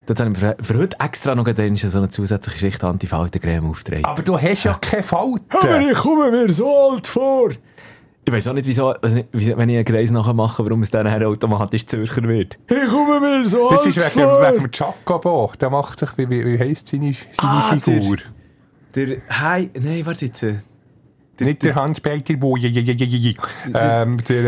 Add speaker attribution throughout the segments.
Speaker 1: Dort habe ich für heute extra noch so eine zusätzliche Schicht Antifaltencreme aufgetragen.
Speaker 2: Aber du hast ja keine Falten.
Speaker 1: Aber ich komme mir so alt vor. Ich weiss auch nicht, wieso, wenn ich einen Kreis nachher mache, warum es dann automatisch Zürcher wird. Ich komme mir so alt vor.
Speaker 2: Das ist wegen dem Jacobo. Der macht doch, wie heisst seine Figur?
Speaker 1: Nein, warte jetzt.
Speaker 2: Nicht der Hans-Peter Boje.
Speaker 1: Der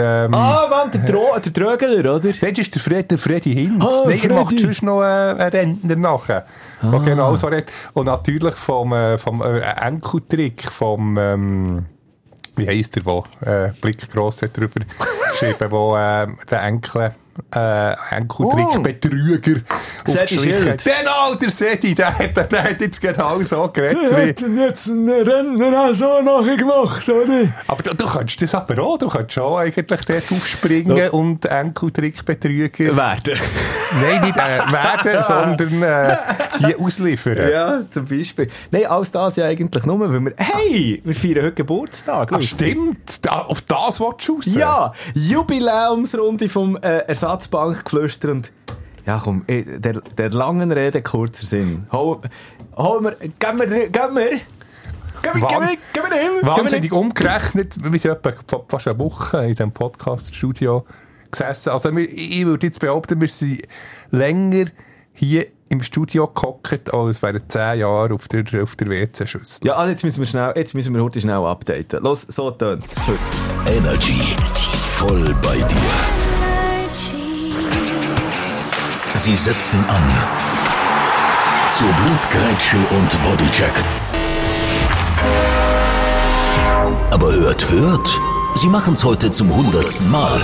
Speaker 1: Trögler, oder?
Speaker 2: Das ist der Freddy Hinz. Nein, er macht sonst noch einen Rentner nachher. Der genau so redet. Und natürlich vom Enkeltrick, wie heisst der, Blick gross hat drüber geschrieben, wo der Enkeltrick Betrüger aufgeschrieben. Genau, der Sedi, der hat jetzt genau so geredet.
Speaker 1: Der hat jetzt einen Rentner auch so nachgemacht, oder?
Speaker 2: Aber du könntest das aber auch. Du könntest schon eigentlich dort aufspringen und Enkeltrick Betrüger
Speaker 1: werden.
Speaker 2: Nein, nicht werden, sondern die ausliefern.
Speaker 1: Ja, zum Beispiel. Nein, alles das ja eigentlich nur, weil wir feiern heute Geburtstag.
Speaker 2: Stimmt. Auf das willst du raus?
Speaker 1: Ja, Jubiläumsrunde vom Ersatzbankgeflüster und ja komm, der langen Rede kurzer Sinn. Gib mir
Speaker 2: Wahnsinnig umgerechnet, wir sind etwa fast eine Woche in diesem Podcast-Studio gesessen. Also ich würde jetzt behaupten, wir sind länger hier im Studio gehockt, als wären 10 Jahre auf der WC-Schüssel.
Speaker 1: Ja, also jetzt müssen wir heute schnell updaten. Los, so tönt's heute.
Speaker 3: Energy. Voll bei dir. Sie setzen an. Zur Blutgrätsche und Bodycheck. Aber hört. Sie machen's heute zum 100. Mal.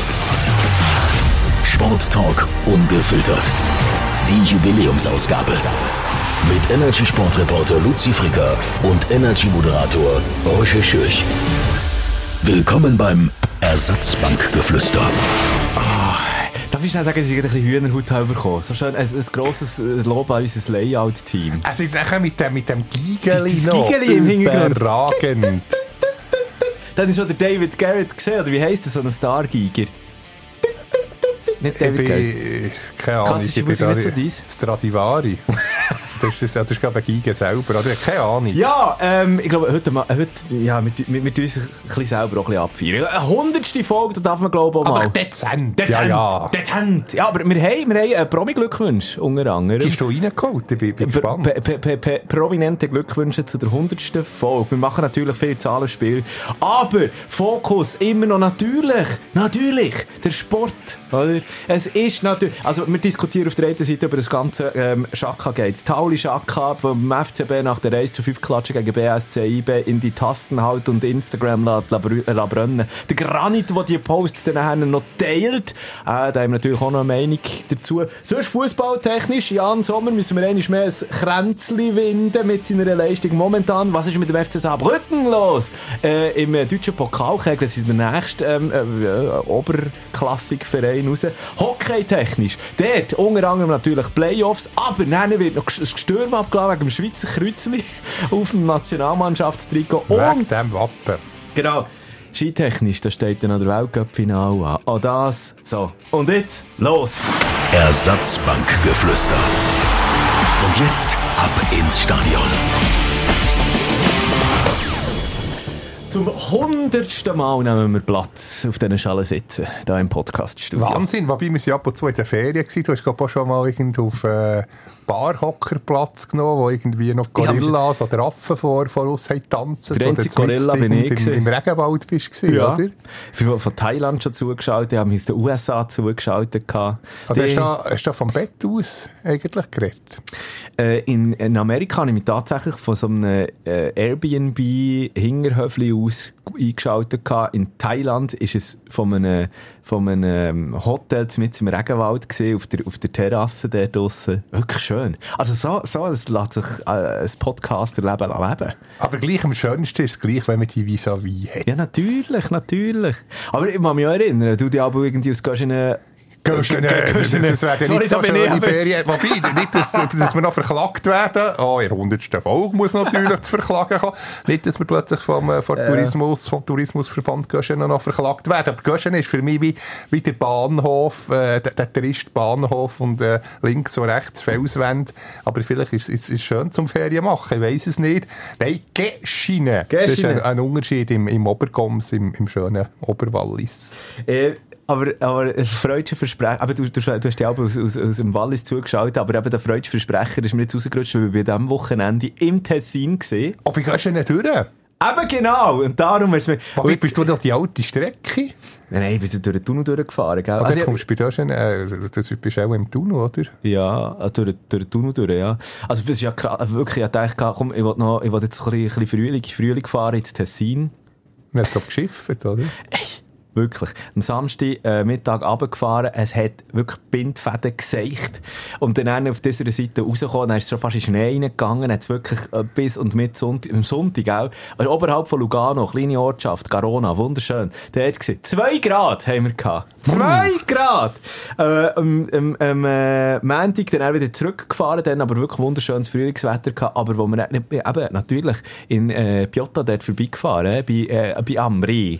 Speaker 3: Sporttalk ungefiltert. Die Jubiläumsausgabe. Mit Energy-Sportreporter Luzi Fricker und Energy-Moderator Roger Schürch. Willkommen beim Ersatzbankgeflüster.
Speaker 1: Darf ich schnell sagen, dass ich ein bisschen Hühnerhaut habe bekommen? So schön, ein grosses Lob an unser Layout-Team.
Speaker 2: Also nachher mit dem Gigeli
Speaker 1: das Gigeli im Hintergrund.
Speaker 2: Überragend.
Speaker 1: Dann ist schon der David Garrett gesehen, oder wie heisst das, so ein Star-Giger? Nicht David Garrett.
Speaker 2: Keine Ahnung.
Speaker 1: Klassische Musik nicht so dies.
Speaker 2: Stradivari. Das ist glaube ich ein Giga selber, oder? Keine Ahnung.
Speaker 1: Ja, ich glaube, heute ja, wir tun uns ein bisschen selber auch ein bisschen abfeiern. 100. Folge, da darf man glaube ich auch mal.
Speaker 2: Aber dezent.
Speaker 1: Ja. Ja, aber wir haben einen Promi-Glückwunsch unter anderem.
Speaker 2: Bist du reingeholt? Ich bin gespannt.
Speaker 1: Prominente Glückwünsche zu der 100. Folge. Wir machen natürlich viele Zahlenspiele. Aber Fokus immer noch natürlich, der Sport. Oder? Es ist natürlich, also wir diskutieren auf der einen Seite über das ganze Schaka-Gates. Tauli Schaka vom FCB nach der Reise zu 5 Klatschen gegen BSC IB in die Tasten halt und Instagram la brennen. Der Granit, der die Posts dann noch teilt, da haben wir natürlich auch noch eine Meinung dazu. Sonst fußballtechnisch, Jan Sommer müssen wir einmal mehr ein Kränzli winden mit seiner Leistung. Momentan, was ist mit dem FC Saarbrücken los? Im deutschen Pokal kegeln sie den nächsten Oberklassikverein raus. Hockey-technisch, dort unter anderem natürlich Playoffs, aber dann wird noch ein Gestürm abgeladen wegen dem Schweizer Kreuzli auf dem Nationalmannschaftstrikot.
Speaker 2: Wegen dem Wappen.
Speaker 1: Genau. Skitechnisch, da steht dann noch der Weltcup-Finale an. Auch das. So. Und jetzt, los!
Speaker 3: Ersatzbankgeflüster. Und jetzt ab ins Stadion.
Speaker 1: Zum 100. Mal nehmen wir Platz auf diesen Schalen sitzen, hier im Podcast-Studio.
Speaker 2: Wahnsinn, wobei wir sind ab und zu in der Ferien gewesen. Du hast glaube ich schon mal auf Barhockerplatz genommen, wo irgendwie noch Gorillas oder Affen vor uns haben tanzen.
Speaker 1: Der einzige Gorilla bin ich
Speaker 2: im Regenwald bist du,
Speaker 1: ja.
Speaker 2: Oder?
Speaker 1: Wir von Thailand schon zugeschaut, die haben uns den USA zugeschaltet.
Speaker 2: Hast du vom Bett aus eigentlich geredet?
Speaker 1: In Amerika habe ich mich tatsächlich von so einem Airbnb-Hingerhöfli aus eingeschaltet. In Thailand ist es von einem Hotel mit im Regenwald gesehen, auf der Terrasse dort draussen. Wirklich schön. Also so es lässt sich ein Podcaster-Leben leben.
Speaker 2: Aber gleich am schönsten ist es gleich, wenn man die vis-à-vis hat.
Speaker 1: Ja, natürlich. Aber ich kann mich auch erinnern, du die aber irgendwie aus
Speaker 2: Das wäre nicht so schöne Ferien. Wobei, nicht, dass wir noch verklagt werden. In der 100. Folge muss natürlich zu verklagen kommen. Nicht, dass wir plötzlich vom Tourismusverband Göschenen noch verklagt werden. Aber Göschenen ist für mich wie der Bahnhof, der Touristenbahnhof und links und rechts Felswände. Aber vielleicht ist es schön zum Ferien machen. Ich weiss es nicht. Nein, Göschenen. Das ist ein Unterschied im Obergoms, im schönen Oberwallis.
Speaker 1: Aber ein freudscher Versprecher, aber du hast ja auch aus dem Wallis zugeschaut, aber eben der freudsche Versprecher ist mir jetzt rausgerutscht, weil wir bei diesem Wochenende im Tessin gesehen.
Speaker 2: Wie gehst du nicht durch?
Speaker 1: Eben genau! Und darum ist es mir...
Speaker 2: Wie bist du durch die alte Strecke?
Speaker 1: Nein, bist du durch den Tunnel durchgefahren, gell?
Speaker 2: Also kommst du bei dir schon, du bist auch im Tunnel, oder?
Speaker 1: Ja, durch den Tunnel durch, ja. Also das ist ja wirklich, ich dachte, komm, ich will jetzt ein bisschen Frühling fahren ins Tessin.
Speaker 2: Du hast glaube geschifft, oder?
Speaker 1: Wirklich. Am Samstag Mittag runtergefahren, es hat wirklich Bindfäden geseicht. Und dann auf dieser Seite rausgekommen, dann ist es schon fast in Schnee reingegangen, hat es wirklich bis und mit Sonntag, am Sonntag auch, also oberhalb von Lugano, kleine Ortschaft, Garona, wunderschön. Der hat gesehen, 2 Grad haben wir gehabt. 2 Grad! Montag dann auch wieder zurückgefahren, dann aber wirklich wunderschönes Frühlingswetter gehabt, aber wo wir eben natürlich in Piotta dort vorbeigefahren, bei Ambri.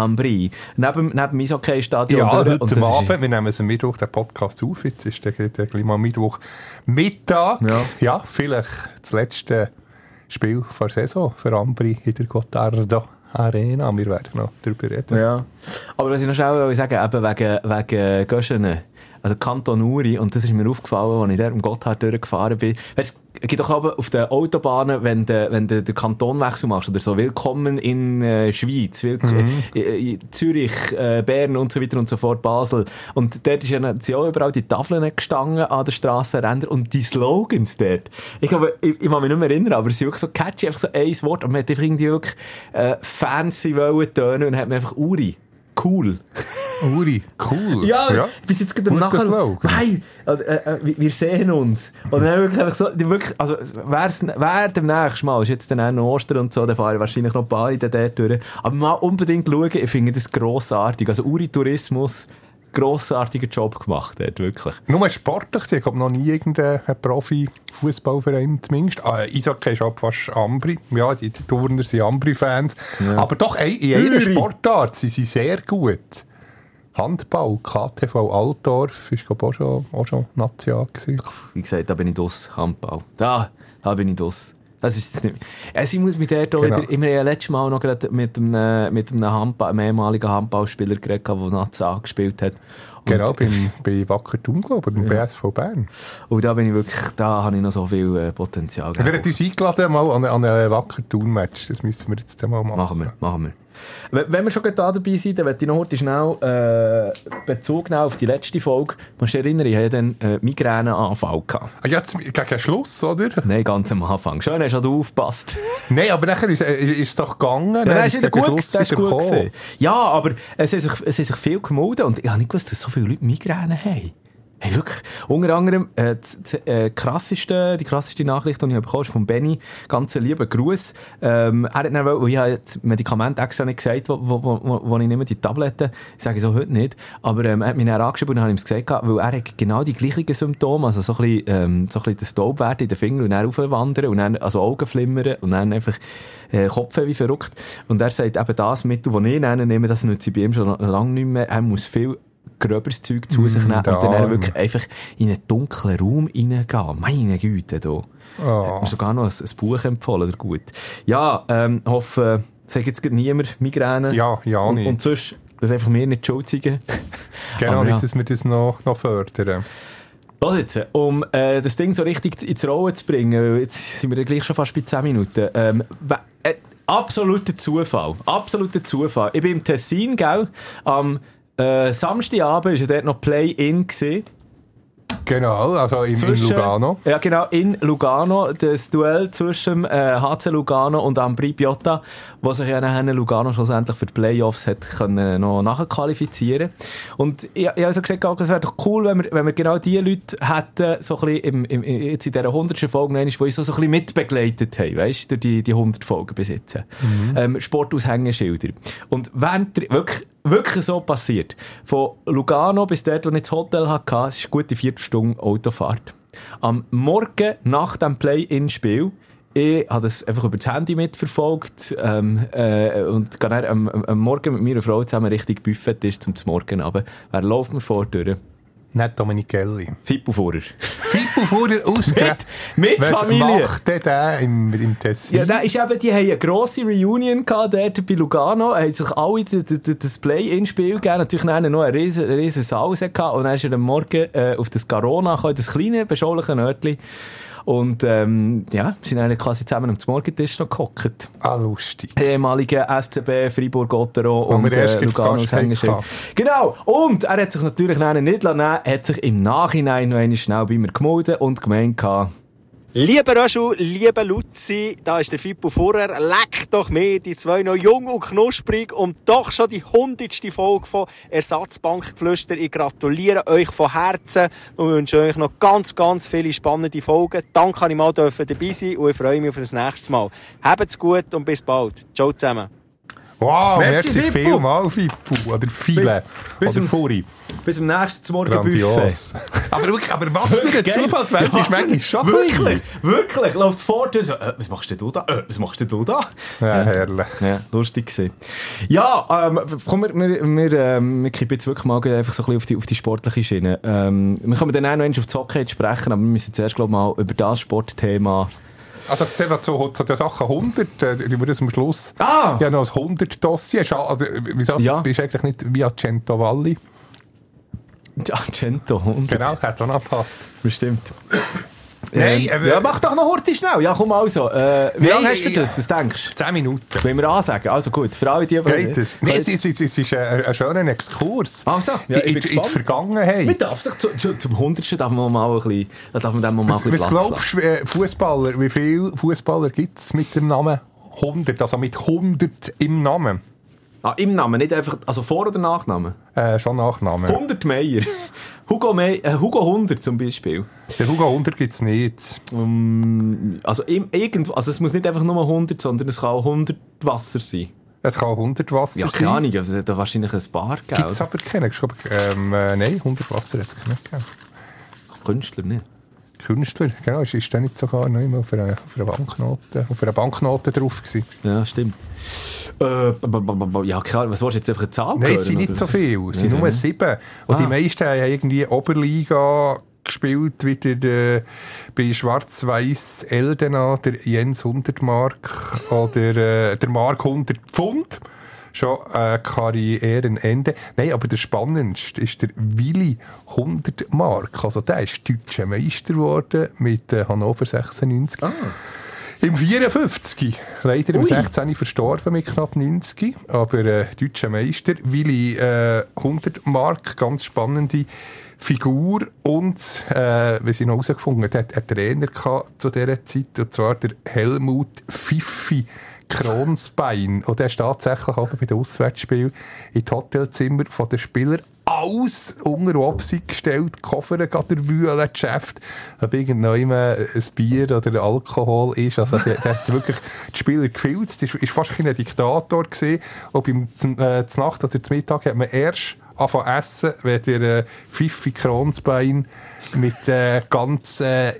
Speaker 1: Neben dem Eishockey-Stadion.
Speaker 2: Ja, heute Abend, wir nehmen es am Mittwoch, den Podcast auf, jetzt ist der Klima-Mittwoch Mittag. Ja, vielleicht das letzte Spiel der Saison für Ambri in der Gottardo Arena. Wir werden noch darüber reden.
Speaker 1: Ja, aber was ich noch schnell sagen wollte, eben wegen Göschenen, also Kanton Uri, und das ist mir aufgefallen, als ich da im Gotthard durchgefahren bin. Es gibt doch aber auf den Autobahnen, wenn du den Kantonwechsel machst, oder so, willkommen in Schweiz, in Zürich, Bern und so weiter und so fort, Basel. Und dort sind ja auch überall die Tafeln gestanden an den Strassenrändern und die Slogans dort. Ich glaube, ich kann mich nicht mehr erinnern, aber es ist wirklich so catchy, einfach so ein Wort, aber man hat einfach irgendwie wirklich fancy wollen tönen und hat mir einfach Uri. Cool.
Speaker 2: Uri, cool.
Speaker 1: Ja. Bis jetzt gerade nachher. Nein, wir sehen uns. Und dann wirklich einfach so, also, wer demnächst mal, ist jetzt dann auch noch Ostern und so, dann fahre ich wahrscheinlich noch beide dort durch. Aber mal unbedingt schauen, ich finde das grossartig. Also Uri Tourismus, grossartiger Job gemacht dort, wirklich.
Speaker 2: Nur sportlich, ich glaube noch nie irgendein Profi-Fußballverein zumindest. Eishockey ist auch fast Ambri. Ja, die Turner sind Ambri-Fans. Ja. Aber doch, in jeder Sportart sind sie sehr gut. Handball, KTV Altdorf, ist glaube ich auch schon National gewesen.
Speaker 1: Wie gesagt, da bin ich draus, Handball. Da bin ich draus. Das ist es nicht. Ich muss mit der wieder, immer letztes Mal noch gerade mit einem ehemaligen Handballspieler geredet, der Nazi gespielt hat. Und
Speaker 2: genau, bei Wacker Thun, glaube ich, beim BSV Bern.
Speaker 1: Und da bin ich wirklich, da habe ich noch so viel Potenzial.
Speaker 2: Wir haben uns eingeladen mal an ein Wacker Thun-Match. Das müssen wir jetzt mal machen.
Speaker 1: Machen wir. Wenn wir schon da dabei sind, dann möchte ich noch heute schnell Bezug nehmen auf die letzte Folge. Musst du dich erinnern, ich hatte dann Migräneanfall gehabt.
Speaker 2: Jetzt gegen Schluss, oder?
Speaker 1: Nein, ganz am Anfang. Schön, hast du aufgepasst.
Speaker 2: Nein, aber nachher ist es doch gegangen.
Speaker 1: Ja, dann ist wieder gut, das ist gut gewesen. Ja, aber es hat sich viel gemolden und ich habe nicht gewusst, dass so viele Leute Migräne haben. Hey, wirklich. Unter anderem, die krasseste Nachricht, die ich bekommen habe, ist von Benny. Ganz lieben Gruß. Er hat dann, weil ich habe das Medikament extra nicht gesagt, wo ich nehme, die Tabletten. Ich sage so heute nicht. Aber er hat mich dann angeschrieben und habe ihm gesagt, weil er hat genau die gleichen Symptome, also so ein bisschen das Staubwert in den Fingern und dann aufwandern und dann, also Augen flimmern und dann einfach Kopf wie verrückt. Und er sagt eben, das Mittel, das ich nehme, das nütze ich bei ihm schon lange nicht mehr. Er muss viel gröberes Zeug zu sich nehmen und dann wirklich einfach in einen dunklen Raum reingehen. Meine Güte, da. Oh. Mir sogar noch ein Buch empfohlen, oder gut. Ja, hoffe, sag jetzt niemand Migräne.
Speaker 2: Ja, nicht.
Speaker 1: Und sonst, das einfach mir nicht schuld sein.
Speaker 2: Genau, nicht, dass wir das noch fördern.
Speaker 1: Was jetzt, um das Ding so richtig ins Rollen zu bringen, jetzt sind wir gleich schon fast bei 10 Minuten. Absoluter Zufall. Ich bin im Tessin, gell, am Samstagabend war dort noch Play-In gewesen.
Speaker 2: Genau, also in Lugano.
Speaker 1: Ja, genau, in Lugano. Das Duell zwischen HC Lugano und Ambri Piotta, wo sich ja nachher Lugano schlussendlich für die Playoffs hat können noch nachqualifizieren. Und ich habe also gesagt, es wäre doch cool, wenn wir genau die Leute hätten, so ein bisschen jetzt in dieser 100. Folge, die uns so ein bisschen mitbegleitet haben, weißt du, durch die 100 Folgen besitzen. Sportaushängeschilder. Und wirklich wirklich so passiert. Von Lugano bis dort, wo ich das Hotel hatte, es ist eine gute 4 Stunden Autofahrt. Am Morgen nach dem Play-In-Spiel, ich habe das einfach über das Handy mitverfolgt und gehe dann am Morgen mit meiner Frau zusammen Richtung Buffet ist zum Morgen runter. Wer läuft mir vor die Tür?
Speaker 2: Nicht Dominichelli.
Speaker 1: Fippo Furrer.
Speaker 2: Fippo Furrer ausgerechnet.
Speaker 1: Mit Familie.
Speaker 2: Was macht der im Tessin?
Speaker 1: Ja, die haben eine grosse Reunion gehabt, dort bei Lugano. Haben sich alle das Play-In-Spiel gegeben. Natürlich noch eine riesen Saus gehabt. Und dann ist er am Morgen auf das Garona gekommen, das kleine, beschauliche Örtchen. Und wir sind dann quasi zusammen am Morgentisch noch gehockt.
Speaker 2: Ah, lustig.
Speaker 1: Ehemalige SCB, Fribourg-Gottero und Lugano Hängeschild. Genau. Und er hat sich natürlich nicht lassen, hat sich im Nachhinein noch einmal schnell bei mir gemeldet und gemeint gehabt,
Speaker 4: Lieber Röschel, lieber Luzi, da ist der Fippo Furrer. Leck doch mehr, die zwei noch jung und knusprig und doch schon die 100. Folge von Ersatzbankgeflüster. Ich gratuliere euch von Herzen und wünsche euch noch ganz, ganz viele spannende Folgen. Danke, dass ich mal dabei sein und ich freue mich auf das nächste Mal. Habt's gut und bis bald. Ciao zusammen.
Speaker 2: Wow,
Speaker 1: merci
Speaker 2: vielmal, Fippo. Oder viele. Oder Furi.
Speaker 1: Bis zum nächsten Morgenbuffet.
Speaker 2: aber was für ein Zufall, die Welt ist manchmal schon
Speaker 1: Wirklich, läuft vor dir so, was machst du da? Was machst du da?
Speaker 2: Ja, herrlich.
Speaker 1: Ja, lustig gewesen. Ja, komm, wir kippen jetzt wirklich mal einfach so ein bisschen auf die sportliche Schiene. Wir können dann auch noch auf das Hockey sprechen, aber wir müssen zuerst, glaube ich, mal über das Sportthema.
Speaker 2: Also zu der Sache 100, die wir das am Schluss ja noch als 100-Dossier. Also, wieso bist du eigentlich nicht via Cento Valli?
Speaker 1: Ja, Cento 100.
Speaker 2: Genau, hat auch noch gepasst.
Speaker 1: Bestimmt.
Speaker 2: Nein,
Speaker 1: mach doch noch heute schnell. Ja, komm also. Wie lange hast du das? Was denkst du?
Speaker 2: 10 Minuten.
Speaker 1: Wollen wir ansagen? Also gut, für alle die...
Speaker 2: Geht es? Nein, es ist ein schöner Exkurs.
Speaker 1: Also, ja,
Speaker 2: in die Vergangenheit.
Speaker 1: Man darf sich zum 100. darf man mal ein bisschen... Da darf man dann mal ein bisschen
Speaker 2: Was glaubst du, Fußballer, wie viele Fußballer gibt es mit dem Namen 100? Also mit 100 im Namen?
Speaker 1: Ah, im Namen, nicht einfach... Also Vor- oder Nachnamen?
Speaker 2: Schon Nachnamen.
Speaker 1: 100 Meier. Hugo 100 zum Beispiel.
Speaker 2: Der Hugo 100 gibt es nicht.
Speaker 1: Also es muss nicht einfach nur 100, sondern es kann auch 100 Wasser sein.
Speaker 2: Es kann 100 Wasser sein.
Speaker 1: Ja, keine Ahnung, es hat wahrscheinlich ein Bar gegeben.
Speaker 2: Gibt es aber keine. Nein, 100 Wasser hat es nicht gegeben.
Speaker 1: Künstler nicht.
Speaker 2: Künstler, genau, ist der nicht sogar noch immer auf einer Banknote drauf gewesen?
Speaker 1: Ja, stimmt. Ja, klar, was willst du jetzt einfach eine Zahl?
Speaker 2: Nein, es sind nicht so viele, es sind nur 7. Und die meisten haben irgendwie Oberliga gespielt, wie bei Schwarz-Weiß Eldena, der Jens 100 Mark oder der Mark 100 Pfund. Schon Karrierenende. Nein, aber der spannendste ist der Willi 100 Mark. Also der ist deutscher Meister geworden mit Hannover 96. Im 54. Leider im 16. verstorben mit knapp 90. Aber deutscher Meister. Willi 100 Mark, ganz spannende Figur. Und, wie sie noch herausgefunden hat, einen Trainer gehabt zu dieser Zeit. Und zwar der Helmut Pfiffi Kronsbein. Und der ist tatsächlich auch bei den Auswärtsspielen in die Hotelzimmer von den Spielern alles unter Aufsicht gestellt, Koffer der Wühle, Geschäft, ob irgendjemand ein Bier oder Alkohol ist. Also der hat wirklich die Spieler gefilzt. Er war fast ein Diktator gewesen. Und zur Nacht oder zum Mittag hat man erst anfangen essen, wenn der Pfiffi Kronsbein mit ganz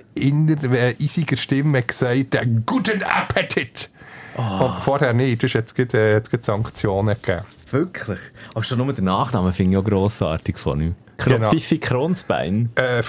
Speaker 2: eisiger Stimme gesagt hat, «Guten Appetit!» Und vorher nicht, es hat jetzt Sanktionen gegeben.
Speaker 1: Wirklich? Aber schon nur den Nachnamen finde ich auch grossartig von ihm.
Speaker 2: Genau.
Speaker 1: Pfiffi Kronsbein.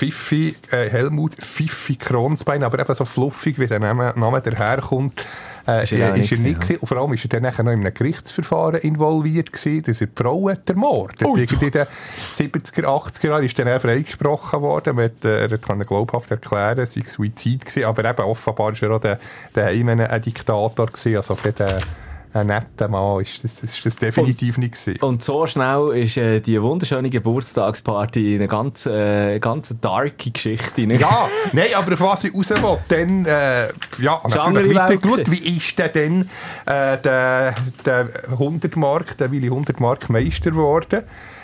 Speaker 2: Helmut Pfiffi Kronsbein, aber eben so fluffig, wie der Name daherkommt, ist er nicht gewesen. Und vor allem ist er dann nachher noch in einem Gerichtsverfahren involviert gewesen, dass er die Frau hat ermordet. In den 70er, 80er Jahren ist dann auch freigesprochen worden. Er kann glaubhaft erklären, es sei Suizid gewesen, aber eben offenbar war er auch daheim ein Diktator gewesen, also ein netter Mann ist das definitiv nicht gewesen. Und
Speaker 1: so schnell ist die wunderschöne Geburtstagsparty eine ganz darke Geschichte. Nicht?
Speaker 2: Ja, nein, aber auf was ich raus will, dann, natürlich weitergeschaut. Wie ist denn der 100 Mark, der Willi 100 Mark Meister geworden?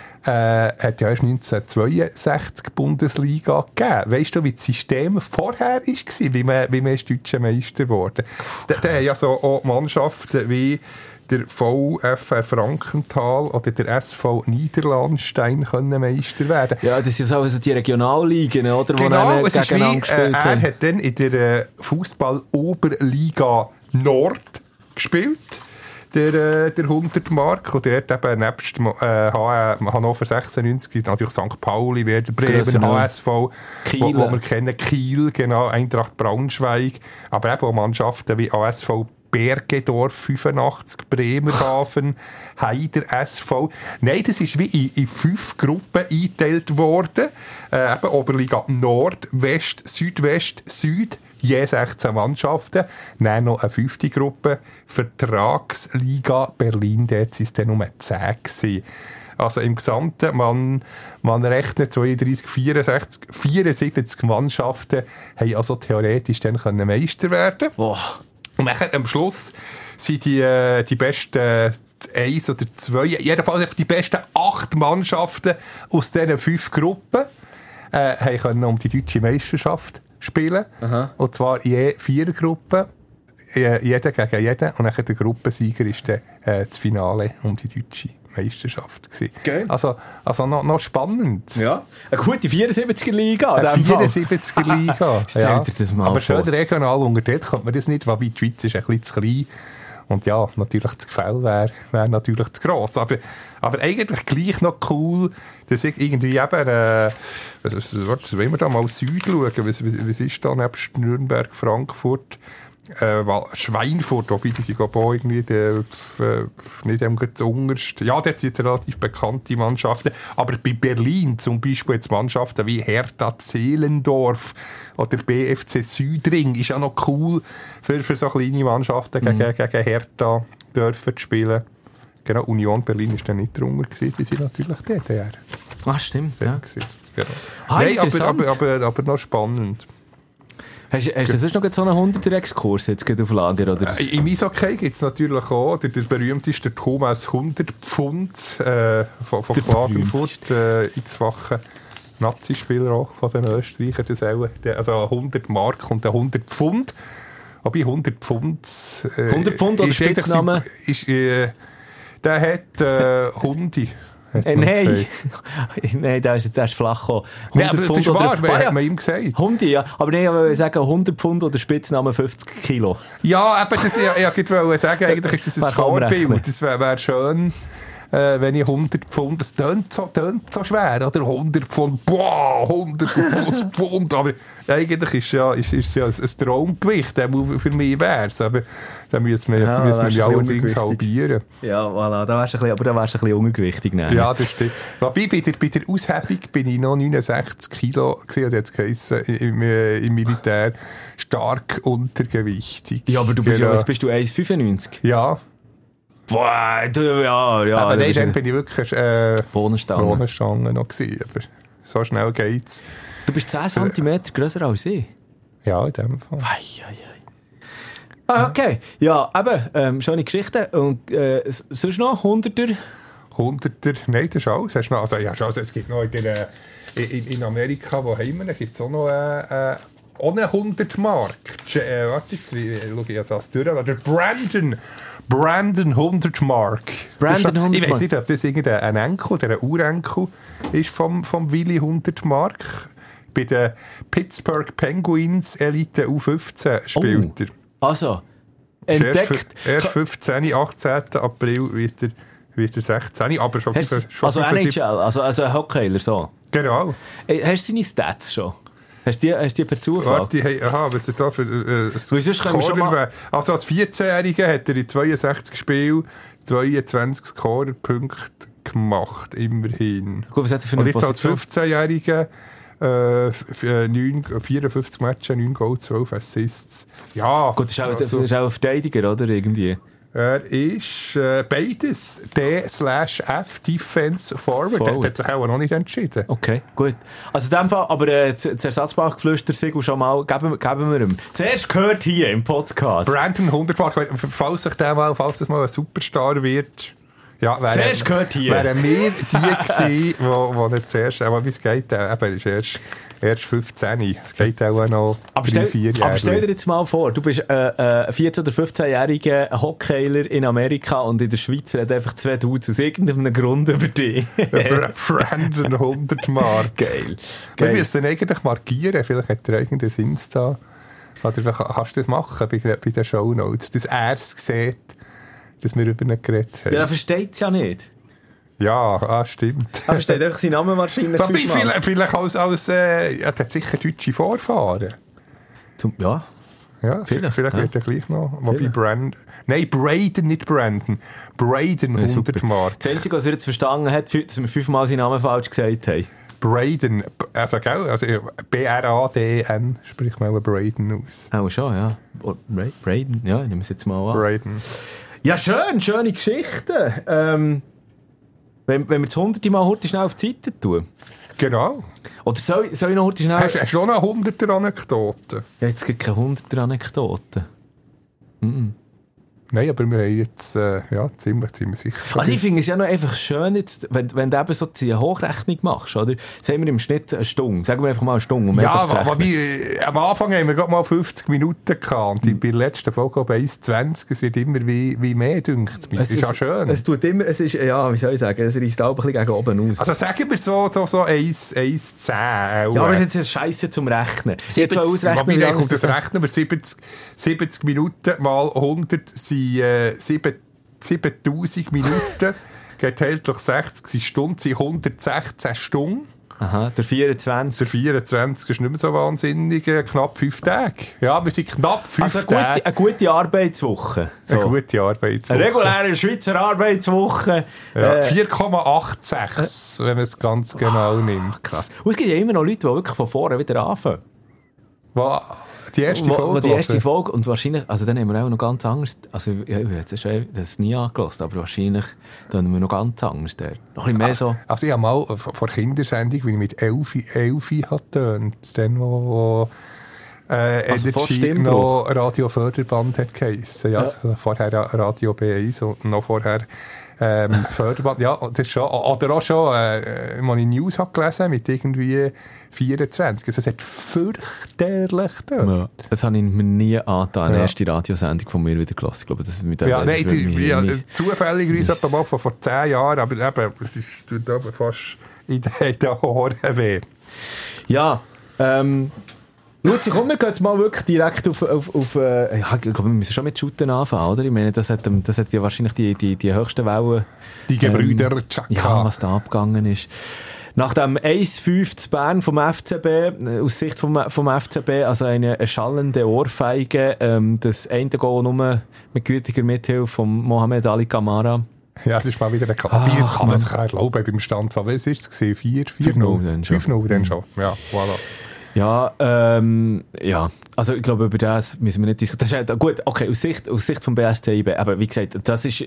Speaker 2: Hat ja erst 1962 Bundesliga gegeben. Weißt du, wie das System vorher war, wie man ist deutscher Meister geworden? Da haben ja so auch Mannschaften wie der VfR Frankenthal oder der SV Niederlandstein können Meister werden.
Speaker 1: Ja, das sind also die Regionalligen, oder?
Speaker 2: Genau, es ist wie,
Speaker 1: gespielt
Speaker 2: er hat dann in der Fußball-Oberliga Nord gespielt. Der 100 Mark. Und dort eben nebst Hannover 96, natürlich St. Pauli, Werder Bremen, HSV, wo wir kennen, Kiel, genau, Eintracht Braunschweig, aber eben auch Mannschaften wie ASV Bergedorf 85, Bremerhaven, Heider SV. Nein, das ist wie in 5 Gruppen eingeteilt worden. Eben Oberliga Nord, West, Südwest, Süd. Je 16 Mannschaften. Dann noch eine 5. Gruppe. Vertragsliga Berlin, dort waren es dann nur 10 gewesen. Also im Gesamten, man rechnet 32, 64, 74 Mannschaften haben also theoretisch dann können Meister werden.
Speaker 1: Oh.
Speaker 2: Und dann am Schluss sind die besten 1 oder 2, jedenfalls die besten 8 Mannschaften aus diesen 5 Gruppen haben können um die deutsche Meisterschaft spielen. Aha. Und zwar je 4 Gruppen, jeder gegen jeden. Und dann der Gruppensieger ist dann das Finale um die deutsche Meisterschaft gewesen. Okay. Also noch spannend.
Speaker 1: Ja, eine gute 74er-Liga.
Speaker 2: Eine 74er-Liga.
Speaker 1: Ja.
Speaker 2: Aber schön regional unterteilt könnte man das nicht, weil die Schweiz ist ein bisschen zu klein. Und ja, natürlich das Gefälle wäre natürlich zu gross. Aber eigentlich gleich noch cool, dass ich irgendwie eben, wenn wir da mal Süd schauen, was ist da nebst Nürnberg, Frankfurt, Schweinfurt, wobei die sind auch irgendwie nicht das Unterste. Ja, dort sind relativ bekannte Mannschaften. Aber bei Berlin zum Beispiel jetzt Mannschaften wie Hertha Zehlendorf oder BFC Südring ist auch noch cool für so kleine Mannschaften gegen Hertha dürfen zu spielen. Genau, Union Berlin ist dann nicht drunter gewesen, wie sie natürlich DDR.
Speaker 1: Ach, stimmt, ja.
Speaker 2: Genau. Nein, aber noch spannend.
Speaker 1: Hast du sonst noch so einen 100er-Exkurs jetzt auf Lager? Oder?
Speaker 2: Im Eishockey gibt es natürlich auch der berühmteste Thomas 100 Pfund von Klagenfurt, x-fache Nazi-Spieler auch von den Österreichern. Das auch, also 100 Mark und 100 Pfund. Aber 100 Pfund...
Speaker 1: 100 Pfund oder Spitzname?
Speaker 2: Der hat Hundi.
Speaker 1: Nein, der ist jetzt flach gekommen.
Speaker 2: Ja, aber das ist wahr, hat man ihm gesagt.
Speaker 1: Hundi, ja. Aber nein, ich wollte sagen, 100 Pfund oder Spitzname 50 Kilo.
Speaker 2: Ja, aber das, ich wollte sagen, eigentlich ist das ein Vorbild. Das wäre schön, wenn ich 100 Pfund, das tönt so schwer, oder? 100 Pfund, boah, 100 Pfund. Aber eigentlich ist ja ein Traumgewicht, für mich wäre es. Aber da müssen wir allerdings halbieren.
Speaker 1: Ja, voilà, da wärst du ein bisschen untergewichtig. Ne?
Speaker 2: Ja, das stimmt. Wobei, bei der Aushebung bin ich noch 69 Kilo gewesen, hat jetzt geheissen, im Militär, stark untergewichtig.
Speaker 1: Ja, aber du bist was bist du, 1,95?
Speaker 2: Ja.
Speaker 1: Boah, ja.
Speaker 2: Aber nein, dann bin ich wirklich
Speaker 1: Bohnenstange
Speaker 2: noch gewesen, aber so schnell geht's.
Speaker 1: Du bist 10 cm grösser als ich?
Speaker 2: Ja, in dem Fall.
Speaker 1: Ah, okay. Ja, eben, schöne Geschichte. Und sonst noch 100er?
Speaker 2: 100er, nein, das ist alles. Hast noch, also, ja, es gibt noch in Amerika, wo haben wir, gibt es auch noch ohne 100 Mark. Warte, ich schaue jetzt das durch. Der Brandon 100 Mark. Ich weiß nicht, ob das irgendein Enkel oder ein Urenkel ist vom Willi 100 Mark. Bei den Pittsburgh Penguins Elite U15 spielt er.
Speaker 1: Also, entdeckt.
Speaker 2: Erst 15, 18. April wird er 16, aber schon...
Speaker 1: Also NHL, also ein Hockeyler, so.
Speaker 2: Genau.
Speaker 1: Hast du seine Stats schon? Hast du die per Zufall?
Speaker 2: Warte, was er da für Scorer... Also als 14-Jähriger hat er in 62 Spielen 22 Scorerpunkte gemacht, immerhin.
Speaker 1: Gut, was hat er für eine
Speaker 2: Und jetzt als 15-Jähriger 54 Matches, 9 Goals, 12 Assists. Ja.
Speaker 1: Gut, das ist auch ein Verteidiger, oder? Irgendwie.
Speaker 2: Er ist beides. D/F Defense Forward. Der hat sich auch noch nicht entschieden.
Speaker 1: Okay, gut. Also in dem Fall, aber das Ersatzbankgeflüster Sigel schon mal, geben wir ihm. Zuerst gehört hier im Podcast.
Speaker 2: Brandon 100 Mark, falls das mal ein Superstar wird. Ja,
Speaker 1: zuerst gehört hier.
Speaker 2: Wären wir die gewesen, die nicht zuerst, aber wie es geht, er ist erst erst 15. Es geht auch noch 3-4 Jahre.
Speaker 1: Aber stell dir jetzt mal vor, du bist 14- oder 15-jähriger Hockeyler in Amerika und in der Schweiz reden einfach 2 Dudes aus irgendeinem Grund über dich.
Speaker 2: Brandon 100 Mark.
Speaker 1: Geil.
Speaker 2: Wir müssen eigentlich markieren, vielleicht hat er irgendein Insta. Oder kannst du das machen bei den Shownotes, dass er es sieht, dass wir über ihn geredet haben.
Speaker 1: Ja, er versteht es ja nicht.
Speaker 2: Ja, stimmt.
Speaker 1: Er versteht einfach seinen Namen wahrscheinlich.
Speaker 2: Vielleicht er hat sicher deutsche Vorfahren.
Speaker 1: Ja.
Speaker 2: Ja, vielleicht wird er gleich noch. Wobei Braden, nicht Brandon. Braden 100 Mark.
Speaker 1: Das Einzige, was er jetzt verstanden hat, dass wir 5-mal seinen Namen falsch gesagt haben.
Speaker 2: Braden, also B-R-A-D-N spricht man auch Braden aus.
Speaker 1: Auch schon, ja. Braden, ja, ich nehme es jetzt mal an.
Speaker 2: Braden.
Speaker 1: Ja, schöne Geschichte. Wenn wir das 100 Mal heute schnell auf die Seite tun.
Speaker 2: Genau.
Speaker 1: Oder soll ich noch heute schnell...
Speaker 2: Hast du noch eine 100er-Anekdote?
Speaker 1: Ja, jetzt gibt es keine 100er-Anekdote.
Speaker 2: Nein, aber wir haben jetzt ziemlich sicher.
Speaker 1: Also ich finde es ja noch einfach schön, jetzt, wenn du eben so eine Hochrechnung machst, oder? Sagen wir im Schnitt eine Stunde. Sagen wir einfach mal eine Stunde. Um
Speaker 2: ja, aber am Anfang haben wir gerade mal 50 Minuten gehabt. Und bei der letzten Folge bei 1,20. Es wird immer wie mehr, dünkt mich. Das ist ja schön.
Speaker 1: Es tut immer, es ist, ja, wie soll ich sagen, es reißt auch ein bisschen gegen oben aus.
Speaker 2: Also sagen wir so 1,10.
Speaker 1: Ja, aber das ist Scheisse zum Rechnen. Jetzt mal ausrechnen,
Speaker 2: wie kommt das rechnen wir 70 Minuten mal 100 sind 7000 Minuten, geteilt durch 60 Stunden, sind 116 Stunden.
Speaker 1: Aha, der 24.
Speaker 2: Der 24 ist nicht mehr so wahnsinnig, knapp 5 Tage. Ja, wir sind knapp 5 Tage.
Speaker 1: Eine gute Arbeitswoche. So.
Speaker 2: Eine gute Arbeitswoche.
Speaker 1: Eine reguläre Schweizer Arbeitswoche.
Speaker 2: Ja, 4,86, wenn man es ganz genau nimmt.
Speaker 1: Krass. Und es gibt ja immer noch Leute, die wirklich von vorne wieder anfangen.
Speaker 2: Die erste Folge.
Speaker 1: Die erste Folge. Und wahrscheinlich, also dann haben wir auch noch ganz anders, also ich habe das nie angelassen, aber wahrscheinlich dann haben wir noch ganz anders dort. Noch ein bisschen mehr so.
Speaker 2: Also ich habe mal vor Kindersendung, wie ich mit Elfi hat tönt, dann wo Energy noch Radio Förderband hat geheissen. Ja, also vorher Radio B1 und noch vorher Förderband. Ja, das ist schon, oder auch schon, als ich News habe gelesen mit irgendwie 24. Also es hat fürchterlich getan.
Speaker 1: Ja, das habe ich mir nie angetan. Eine erste Radiosendung von mir wieder gelassen. Ich glaube, das mit
Speaker 2: zufälligerweise mal vor 10 Jahren, aber eben, es tut aber fast in den Ohren weh.
Speaker 1: Ja, Luzi, komm, wir gehen jetzt mal wirklich direkt auf ich glaube, wir müssen schon mit Shooten anfangen, oder? Ich meine, das hat ja wahrscheinlich die höchsten Wellen.
Speaker 2: Die Gebrüder Chaka.
Speaker 1: Ja, was da abgegangen ist. Nach dem 1-5 zu Bern vom FCB, aus Sicht vom FCB, also eine schallende Ohrfeige, das eine Goal nur mit gütiger Mithilfe von Mohamed Ali Kamara.
Speaker 2: Ja, das ist mal wieder ein Klappe. Jetzt kann man sich erlauben beim Stand von, was ist es gewesen? 4-0 5-0 dann schon. Ja, voilà.
Speaker 1: Ja, ja. Also ich glaube, über das müssen wir nicht diskutieren. Das ist, gut, okay, aus Sicht vom BSC IB, aber wie gesagt, das ist...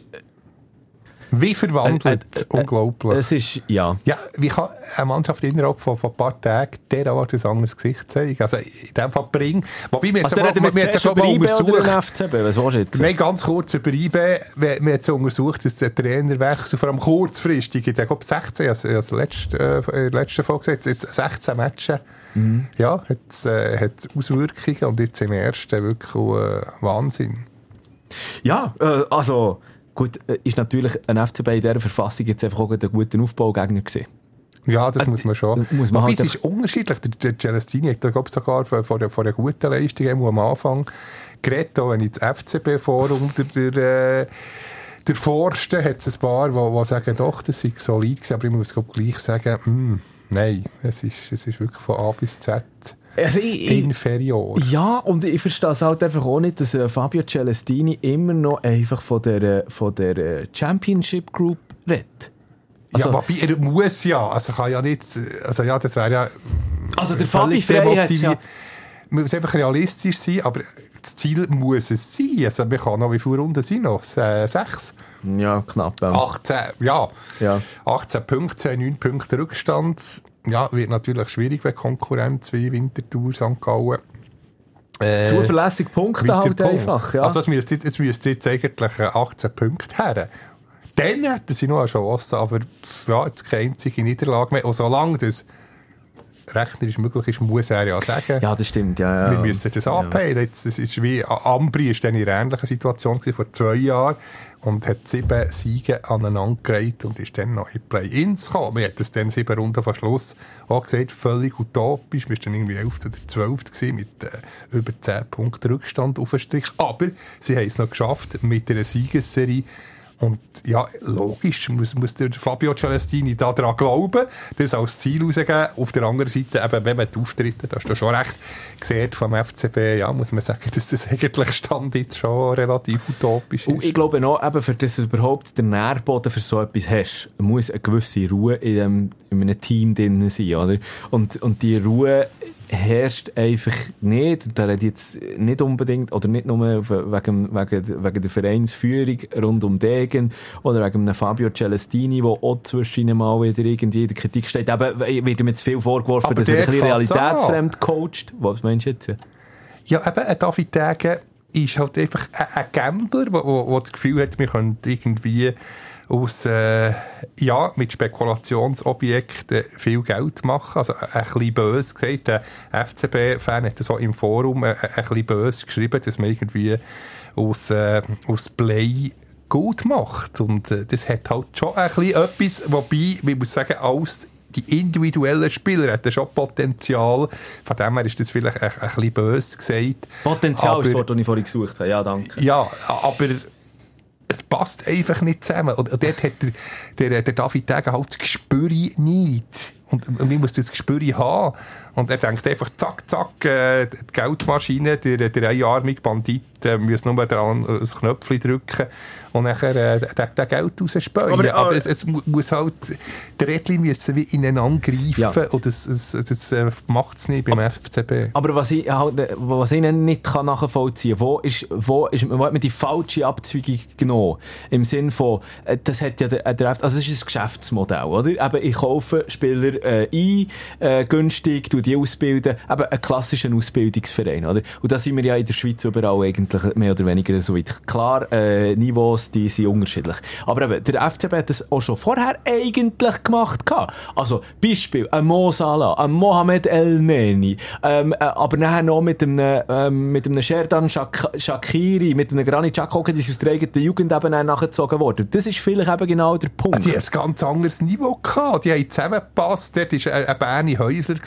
Speaker 2: Wie verwandelt, unglaublich.
Speaker 1: Es ist, ja.
Speaker 2: Ja, wie kann eine Mannschaft innerhalb von ein paar Tagen derart ein anderes Gesicht zeigen? Also in dem Fall bringen. Wobei wir jetzt
Speaker 1: schon mal untersucht. FCB, was willst du jetzt?
Speaker 2: Wir haben ganz kurz über IB, wir haben jetzt untersucht, dass der Trainerwechsel vor allem kurzfristig, ich glaube 16, also letzte Folge gesagt, 16 Matches, ja, hat Auswirkungen und jetzt im ersten wirklich Wahnsinn.
Speaker 1: Ja, also... Gut, ist natürlich ein FCB in dieser Verfassung jetzt einfach auch ein guter Aufbaugegner gewesen.
Speaker 2: Ja, das muss man schon.
Speaker 1: Aber
Speaker 2: es ist unterschiedlich. Der Celestini hat, glaube ich, sogar von einer guten Leistung am Anfang geredet, auch wenn ich das FCB vor unter der Forsten hat es ein paar, die sagen, doch, das ist solid gewesen, aber ich muss gleich sagen, nein, es ist wirklich von A bis Z. Also inferior. Ja,
Speaker 1: und ich verstehe es halt einfach auch nicht, dass Fabio Celestini immer noch einfach von der Championship Group redet.
Speaker 2: Also, ja, aber er muss ja, also kann ja nicht, also ja, das wäre ja...
Speaker 1: Also der Fabi Frey hat ja...
Speaker 2: muss einfach realistisch sein, aber das Ziel muss es sein. Also wir können noch, wie viele Runden sind noch? 6?
Speaker 1: Ja, knapp.
Speaker 2: 18, ja. 18 Punkte, 9 Punkte Rückstand. Ja, wird natürlich schwierig, wenn Konkurrenz wie Winterthur, St. Gallen.
Speaker 1: Zuverlässig Punkte halt einfach, ja.
Speaker 2: Also es müsste jetzt eigentlich 18 Punkte her. Dann hätten sie noch eine Chance, aber ja, jetzt keine einzige Niederlage mehr. Und solange das rechnerisch möglich ist, muss er ja sagen.
Speaker 1: Ja, das stimmt, ja.
Speaker 2: Wir müssen das anpeilen. Jetzt, es ist wie, Ambri war dann in einer ähnlichen Situation vor 2 Jahren und hat 7 Siege aneinandergereiht und ist dann noch in Play-Ins gekommen. Wir hatten es dann 7 Runden vor Schluss auch gesagt, völlig utopisch. Wir waren dann irgendwie 11. oder 12. mit über 10 Punkten Rückstand auf den Strich. Aber sie haben es noch geschafft mit einer Siegesserie. Und ja, logisch, muss der Fabio Celestini da dran glauben, das als Ziel rausgeben. Auf der anderen Seite, eben, wenn man die Auftritte, da hast du schon recht gesehen vom FCB, ja, muss man sagen, dass das eigentlich Stand jetzt schon relativ utopisch ist.
Speaker 1: Und ich glaube noch, eben, für das du überhaupt den Nährboden für so etwas hast, muss eine gewisse Ruhe in einem Team drin sein, oder? Und die Ruhe herrscht einfach nicht. Da rede ich jetzt nicht unbedingt, oder nicht nur wegen der Vereinsführung rund um Degen oder wegen einem Fabio Celestini, der auch zwischen mal wieder irgendwie in der Kritik steht. Eben wird ihm jetzt viel vorgeworfen, aber dass er ein bisschen realitätsfremd coacht. Was meinst du jetzt?
Speaker 2: Ja, eben, David Degen ist halt einfach ein Gambler, der das Gefühl hat, wir können irgendwie mit Spekulationsobjekten viel Geld machen. Also ein bisschen böse gesagt. Der FCB-Fan hat so im Forum ein bisschen böse geschrieben, dass man irgendwie aus Play gut macht. Und das hat halt schon ein bisschen etwas, wobei, ich muss sagen, als die individuellen Spieler hätten schon Potenzial. Von dem her ist das vielleicht ein bisschen böse gesagt.
Speaker 1: Potenzial ist das Wort, das ich vorhin gesucht habe. Ja, danke.
Speaker 2: Ja, aber es passt einfach nicht zusammen. Und dort hat der David Degen halt das Gespür nicht. Und man muss das Gespür haben. Und er denkt einfach, zack, zack, die Geldmaschine, der einarmige Bandit, muss nur daran ein Knöpfchen drücken und nachher das Geld rausspäuen. Aber es muss halt, die Rädchen müssen wie ineinander greifen, ja. Und das macht es nicht beim FCB.
Speaker 1: Aber was ich nicht nachvollziehen kann, wo hat man die falsche Abzweigung genommen? Im Sinn von, das hat ja also es ist ein Geschäftsmodell, oder? Eben, ich kaufe Spieler günstig, die ausbilden, eben einen klassischen Ausbildungsverein, oder? Und da sind wir ja in der Schweiz überall eigentlich mehr oder weniger so weit. Klar, Niveaus, die sind unterschiedlich. Aber eben, der FCB hat das auch schon vorher eigentlich gemacht. Also, Beispiel, ein Mo Salah, ein Mohamed El Neni, aber nachher noch mit einem Sherdan Shaqiri, mit einem Granit Xhaka, die sind aus der eigenen Jugend eben nachgezogen worden. Das ist vielleicht eben genau der Punkt.
Speaker 2: Die haben ein ganz anderes Niveau gehabt. Die haben zusammengepasst. Dort war ein Berni Häuser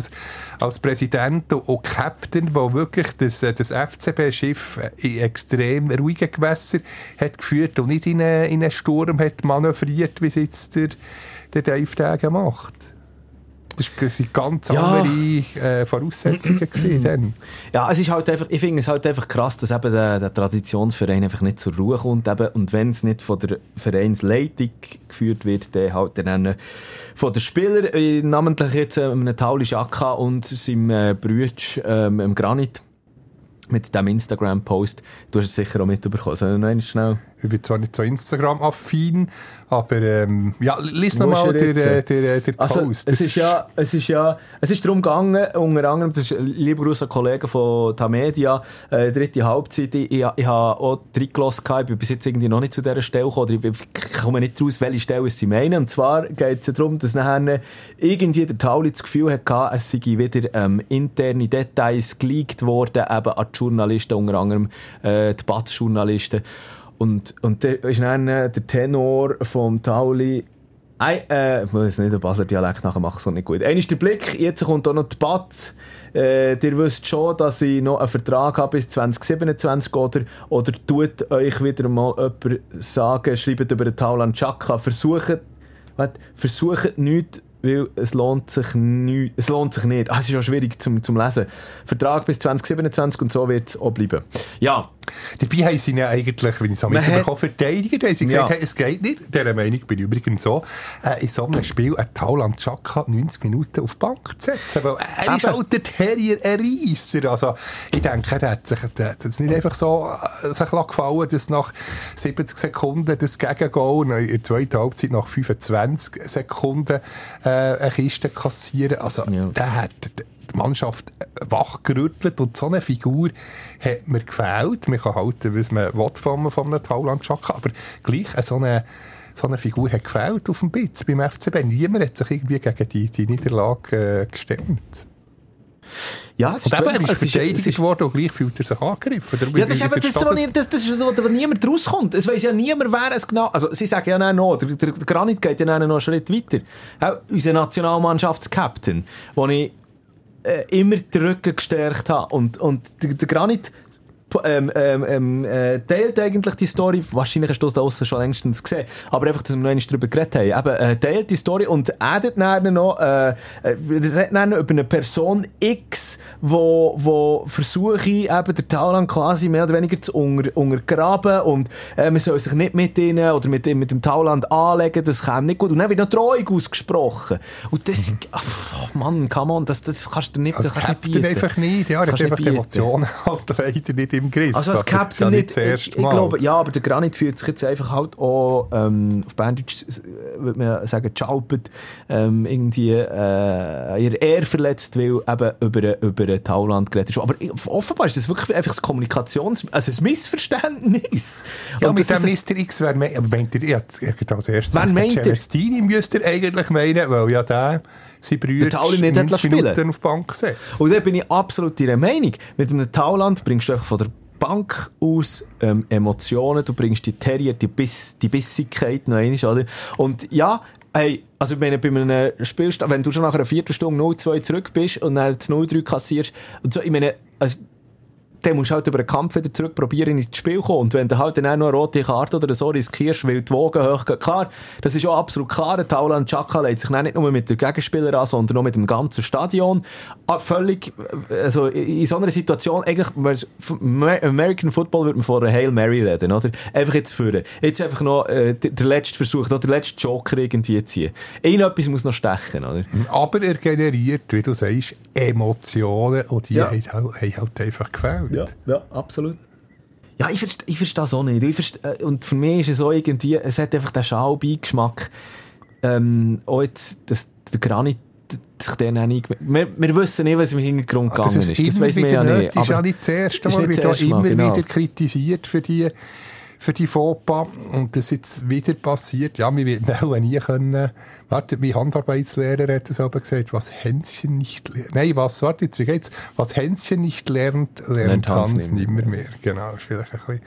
Speaker 2: als Präsident und Captain, der wirklich das FCB-Schiff in extrem ruhigen Gewässern hat geführt und nicht in einen Sturm hat manövriert, wie es jetzt der Dave Degen macht. Das waren ganz andere Voraussetzungen gewesen.
Speaker 1: Ja, es ist halt einfach, ich finde es halt einfach krass, dass eben der Traditionsverein einfach nicht zur Ruhe kommt. Eben, und wenn es nicht von der Vereinsleitung geführt wird, dann halt dann von den Spielern, namentlich jetzt einem Tauli Xhaka und seinem Bruder im Granit. Mit diesem Instagram-Post. Du hast es sicher auch mitbekommen. Sollen wir noch einmal schnell?
Speaker 2: Ich bin zwar nicht so Instagram-affin, aber lies nochmal den Post.
Speaker 1: Also, es ist darum gegangen, unter anderem, das ist lieber Gruß an Kollegen von Tamedia, dritte Halbzeit, ich habe auch reingelassen, ich bin bis jetzt irgendwie noch nicht zu dieser Stelle gekommen, oder ich komme nicht raus, welche Stelle sie meinen. Und zwar geht es darum, dass nachher irgendwie der Tauli das Gefühl hatte, es sei wieder interne Details geleakt worden, eben an die Journalisten, unter anderem die Batz-Journalisten. Und der ist dann der Tenor vom Tauli. Ich muss nicht den Basler Dialekt nachher machen, so nicht gut. Einer ist der Blick, jetzt kommt auch noch die Batz. Ihr wisst schon, dass ich noch einen Vertrag habe bis 2027 oder tut euch wieder mal jemand sagen, schreibt über den Taulan Xhaka, versucht nichts, weil es lohnt sich nicht. Es ist auch schwierig zum Lesen. Vertrag bis 2027 und so wird es auch bleiben. Ja.
Speaker 2: Dabei haben sie ja eigentlich, wenn ich es am Mittwoch verteidigt, haben sie gesagt, hey, es geht nicht. Dieser Meinung bin ich übrigens so, in so einem Spiel einen Taulan Xhaka 90 Minuten auf die Bank zu setzen. Weil er ist halt der Terrier, ein Reisser. Also, ich denke, er hat es nicht einfach so sich gefallen, dass nach 70 Sekunden das Gegengoal in der zweiten Halbzeit nach 25 Sekunden eine Kiste kassieren. Also, der hat die Mannschaft wachgerüttelt und so eine Figur hat mir gefällt. Man kann halten, was man will von einem Taulan Xhaka, aber gleich so eine so eine Figur hat gefällt auf dem Bitz beim FCB. Niemand hat sich irgendwie gegen die Niederlage gestemmt.
Speaker 1: Ja, es ist
Speaker 2: verteidigt worden und gleich fühlt er sich angegriffen.
Speaker 1: Ja, das ist eben das ist so, wo niemand rauskommt. Es weiss ja niemand, wer es genau... Also, sie sagen ja noch, der Granit geht ja noch einen Schritt weiter. Auch unser Nationalmannschaftskapitän, den ich immer den Rücken gestärkt habe. Und der Granit teilt eigentlich die Story, wahrscheinlich hast du das da draussen schon längstens gesehen, aber einfach, dass wir noch einmal darüber geredet haben, eben, teilt die Story und addet dann noch, redet dann über eine Person X, wo versuche, eben der Tauland quasi mehr oder weniger zu untergraben und man soll sich nicht mit ihnen oder mit dem Tauland anlegen, das käme nicht gut. Und dann wird noch Drohung ausgesprochen. Und das, Mann, come on, das kannst du nicht, das kannst nicht bieten.
Speaker 2: Einfach nicht, ja, er hat einfach die Emotionen halt leider nicht im Griff.
Speaker 1: Also als Captain nicht, ich glaube, ja, aber der Granit fühlt sich jetzt einfach halt auch, auf Berndeutsch würde man sagen, geschaupet, irgendwie ihre Ehre verletzt, weil eben über Tauland geredet ist. Aber offenbar ist das wirklich einfach ein ein Missverständnis.
Speaker 2: Ja,
Speaker 1: und
Speaker 2: mit dem Mr. X, wer meint ihr, als erstes Celestini müsst ihr eigentlich meinen, weil ja der sie Brüder 90 Minuten auf die Bank gesetzt.
Speaker 1: Und da bin ich absolut ihrer Meinung. Mit einem Tauland bringst du von der Bank aus Emotionen, du bringst die Terrier, die Bissigkeit noch einmal, oder? Und ja, hey, also ich meine, bei einem Spielstand, wenn du schon nach einer Viertelstunde 0-2 zurück bist und dann das 0-3 kassierst und so, ich meine, also, dann musst du halt über den Kampf wieder zurück probieren, ins Spiel kommen. Und wenn du halt dann auch noch eine rote Karte oder so riskierst, weil die Wogen hoch gehen. Klar, das ist auch absolut klar. Der Tauland Chaka legt sich nicht nur mit den Gegenspielern an, sondern auch mit dem ganzen Stadion. Völlig, also in so einer Situation, eigentlich, American Football würde man von einer Hail Mary reden, oder? Einfach jetzt führen. Jetzt einfach noch der letzte Versuch, noch der letzte Joker irgendwie ziehen. Etwas muss noch stechen, oder?
Speaker 2: Aber er generiert, wie du sagst, Emotionen und die haben halt einfach gefällt.
Speaker 1: Ja, absolut. Ja, ich verstehe das auch nicht. Und für mich ist es so irgendwie, es hat einfach den Schau-Beigeschmack. Auch jetzt, dass der Granit sich den auch nicht... Wir wissen nicht, was im Hintergrund gegangen ist. Das weiss man ja nicht.
Speaker 2: Das ist ja nicht das erste Mal. Wird auch immer wieder kritisiert für die Fauxpas. Und das jetzt wieder passiert. Ja, wir werden auch nie können... Warte, mein Handarbeitslehrer hat es aber gesagt, was Hänschen nicht lernt... Nein, wie geht's? Was Hänschen nicht lernt Hans nimmer mehr. Genau, ist vielleicht ein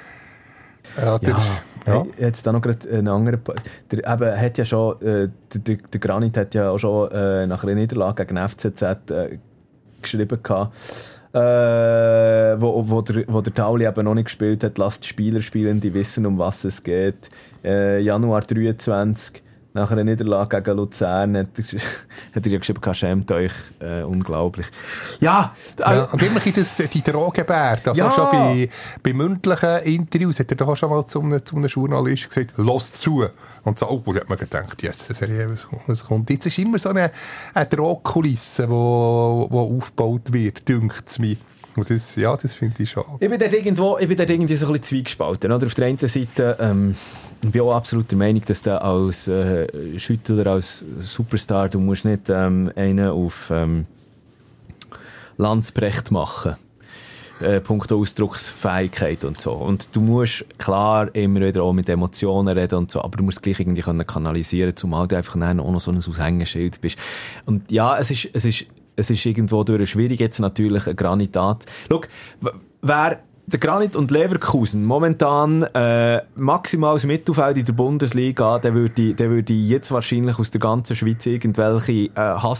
Speaker 2: bisschen...
Speaker 1: Jetzt da noch gerade einen anderen... hat ja schon... Der Granit hat ja auch schon nach einer Niederlage gegen FCZ geschrieben gehabt, wo der Tauli eben noch nicht gespielt hat, lasst die Spieler spielen, die wissen, um was es geht. Januar 23, nach einer Niederlage gegen Luzern, hat er ja geschrieben, schämt euch, unglaublich. Ja,
Speaker 2: und immer die Drohgebärde, also schon bei mündlichen Interviews hat er doch auch schon mal zu einem Journalist gesagt, lasst zu. Und so, da hat man gedacht, yes, was kommt. Jetzt ist immer so eine Drohkulisse, die aufgebaut wird, dünkt es mir. Und das finde ich schade.
Speaker 1: Ich bin dort irgendwie so ein bisschen zweigespalten. Oder? Auf der einen Seite, ich bin auch absolut der Meinung, dass du als Schütter oder als Superstar, du musst nicht einen auf Landsbrecht machen. Punkto Ausdrucksfähigkeit und so. Und du musst klar immer wieder auch mit Emotionen reden und so, aber du musst gleich irgendwie kanalisieren, zumal du einfach auch noch so ein Aushängeschild bist. Und ja, es ist irgendwo durch schwierig jetzt natürlich ein Granitat. Schau, wer der Granit und Leverkusen momentan maximales Mittelfeld in der Bundesliga, der würde jetzt wahrscheinlich aus der ganzen Schweiz irgendwelche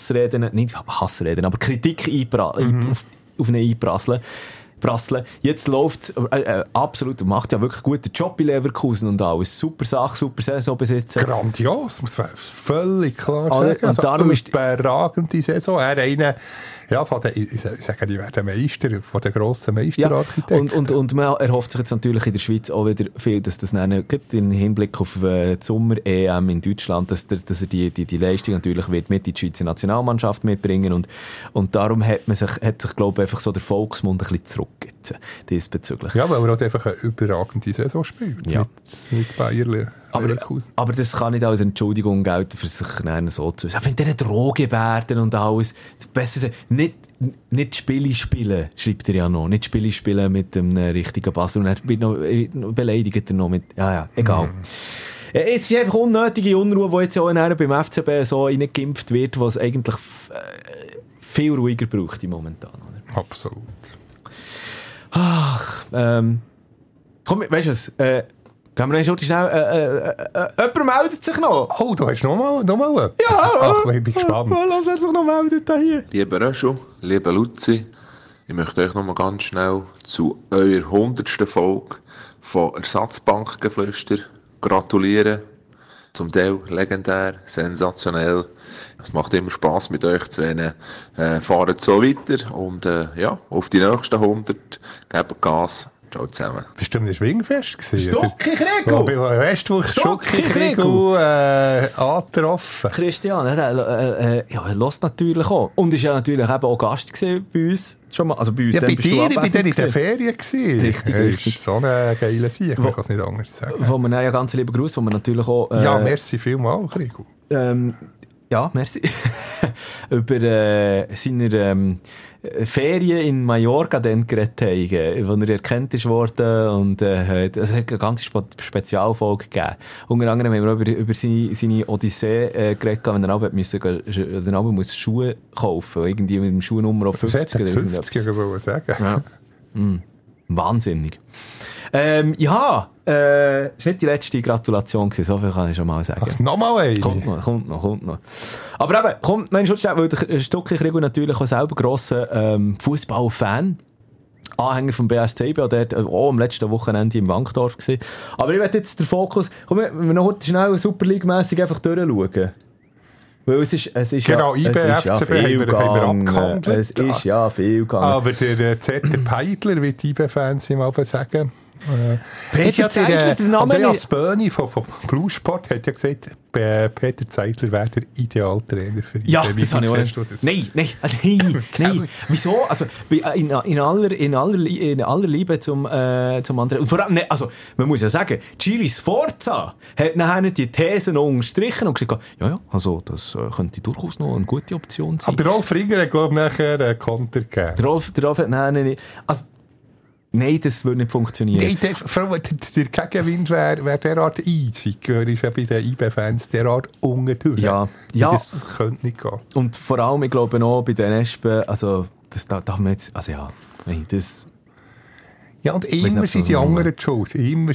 Speaker 1: aber Kritik auf ihn einprasseln. Jetzt läuft absolut, macht ja wirklich guten Job bei Leverkusen und alles. Super Sache, super Saison besitzen.
Speaker 2: Grandios, muss man völlig klar sagen.
Speaker 1: Und also, darum ist
Speaker 2: überragende Saison. Ich sage, die werden Meister, von den grossen Meisterarchitekten.
Speaker 1: Und man erhofft sich jetzt natürlich in der Schweiz auch wieder viel, dass das dann gibt im Hinblick auf die Sommer-EM in Deutschland, dass er die Leistung natürlich wird mit in die Schweizer Nationalmannschaft mitbringen und darum hat sich glaube ich, einfach so der Volksmund ein bisschen zurückgezogen diesbezüglich.
Speaker 2: Ja, weil er auch einfach eine überragende Saison spielt.
Speaker 1: Ja.
Speaker 2: Mit Bayern.
Speaker 1: Aber das kann nicht als Entschuldigung gelten, für sich so zu sagen. Wenn diese Drohgebärden und alles, besser sagen, nicht Spiele spielen, schreibt er ja noch. Nicht Spiele spielen mit einem richtigen Bass. Und er wird noch beleidigt er noch mit, egal. Es ist einfach unnötige Unruhe, die jetzt auch beim FCB so reingeimpft wird, was eigentlich viel ruhiger braucht momentan. Oder?
Speaker 2: Absolut.
Speaker 1: Ach, komm, weißt du was? Gehen wir schon schnell. Jemand meldet sich noch.
Speaker 2: Oh, du hast noch mal.
Speaker 1: Ja,
Speaker 2: ach, ich bin gespannt.
Speaker 1: Lass er sich noch melden hier.
Speaker 5: Lieber Röschu, lieber Luzi, ich möchte euch noch mal ganz schnell zu eurer 100. Folge von Ersatzbankgeflüster gratulieren. Zum Teil legendär, sensationell. Es macht immer Spass mit euch zwei. Fahrt so weiter und ja, auf die nächsten 100 gebt Gas. Ciao zusammen.
Speaker 2: Bist du am Schwingfest gewesen?
Speaker 1: Stucki-Kriegel!
Speaker 2: Weißt du, wo Stucki-Kriegel angetroffen?
Speaker 1: Christian, er hört natürlich auch. Und ist ja natürlich eben auch Gast gewesen bei uns. Schon mal, also bei uns,
Speaker 2: Ja, bei dir, ich war in der
Speaker 1: gewesen.
Speaker 2: Ferien gewesen.
Speaker 1: Richtig.
Speaker 2: Ist so eine geile Sieg, man kann es nicht anders sagen.
Speaker 1: Wo man ja ganz lieben Gruß, wo man natürlich auch...
Speaker 2: ja, merci vielmals, Kriegel.
Speaker 1: Ja, merci. Über seine Ferien in Mallorca dann geredet haben, wo er erkannt ist worden und es hat eine ganze Spezialfolge gegeben. Unter anderem haben wir auch über seine Odyssee geredet, wenn er aber muss Schuhe kaufen, irgendwie mit dem Schuhnummer 50 oder
Speaker 2: 50 wollte ich sagen.
Speaker 1: Ja. Wahnsinnig. Ja, ist nicht die letzte Gratulation gewesen, so viel kann ich schon mal sagen.
Speaker 2: Also nochmal eine?
Speaker 1: Kommt noch. Aber eben, kommt noch ein Schutz, weil der Stucki-Kriegel natürlich auch selber grosser Fußballfan. Anhänger vom BSC, auch dort auch am letzten Wochenende im Wankdorf gewesen. Aber ich werde jetzt den Fokus, komm, wir noch heute schnell Super League-mässig einfach durchschauen. Weil es ist
Speaker 2: genau,
Speaker 1: ja,
Speaker 2: IB-FCB haben wir abgehandelt.
Speaker 1: Es ist ja viel gegangen.
Speaker 2: Aber der Zetter Peidler, wie die IB-Fans immer sagen.
Speaker 1: Peter Zeitler, der Name...
Speaker 2: Andreas Böhni von Blue Sport hat ja gesagt, Peter Zeitler wäre der Idealtrainer für IB.
Speaker 1: Ja, das habe ich auch nicht. Nein. Wieso? Also, in aller Liebe zum anderen. Und vor allem, also, man muss ja sagen, Giri Sforza hat nachher die Thesen noch unterstrichen und gesagt, ja, also, das könnte durchaus noch eine gute Option sein.
Speaker 2: Aber der Rolf Ringer hat, glaube ich, nachher einen Konter gegeben.
Speaker 1: Der Rolf hat nachher nicht... Also, nein, das würde nicht funktionieren.
Speaker 2: Nein, der Gegenwind wäre derart eisig. Ist ja bei den IB-Fans derart unten.
Speaker 1: Ja.
Speaker 2: Das könnte nicht gehen.
Speaker 1: Und vor allem, ich glaube auch bei den Espen, also, das darf man jetzt, also ja, das...
Speaker 2: Ja, und immer sind die anderen schuld. Wenn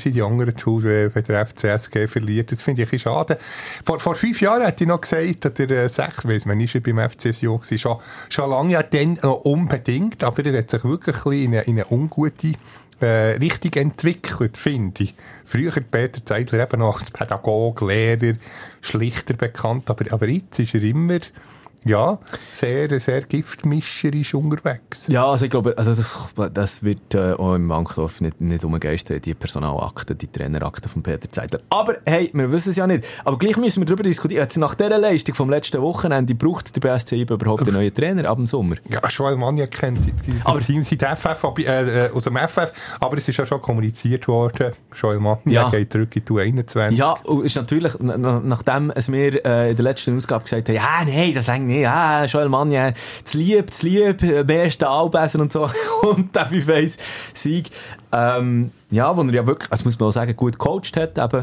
Speaker 2: der FCSG verliert. Das finde ich ein schade. Vor 5 Jahren hätte ich noch gesagt, dass der 6, weiss man, ist er beim FCSJ gewesen, schon lange ja dann noch unbedingt, aber er hat sich wirklich ein bisschen in eine ungute Richtung entwickelt, finde ich. Früher Peter Zeidler eben noch als Pädagoge, Lehrer, Schlichter bekannt, aber jetzt ist er immer... Ja, sehr, sehr giftmischerisch unterwegs. Ja,
Speaker 1: also ich glaube, also das wird auch im Wankdorf nicht umgeistern, die Personalakte, die Trainerakte von Peter Zeidler. Aber hey, wir wissen es ja nicht. Aber gleich müssen wir darüber diskutieren. Jetzt nach dieser Leistung vom letzten Wochenende braucht der BSC überhaupt einen neuen Trainer ab dem Sommer? Ja,
Speaker 2: Joel Manja kennt das Team seit FF, aus dem FF, aber es ist ja schon kommuniziert worden. Joel Manja geht zurück in die U21.
Speaker 1: Ja, und ist natürlich, nachdem es mir in der letzten Ausgabe gesagt hat, ja, nein, das reicht nicht. Ja, Joel Manja, zu lieb, mehr Stahlbesen und so. Und der 5-1-Sieg. Ja, wo er ja wirklich, das muss man auch sagen, gut gecoacht hat, eben,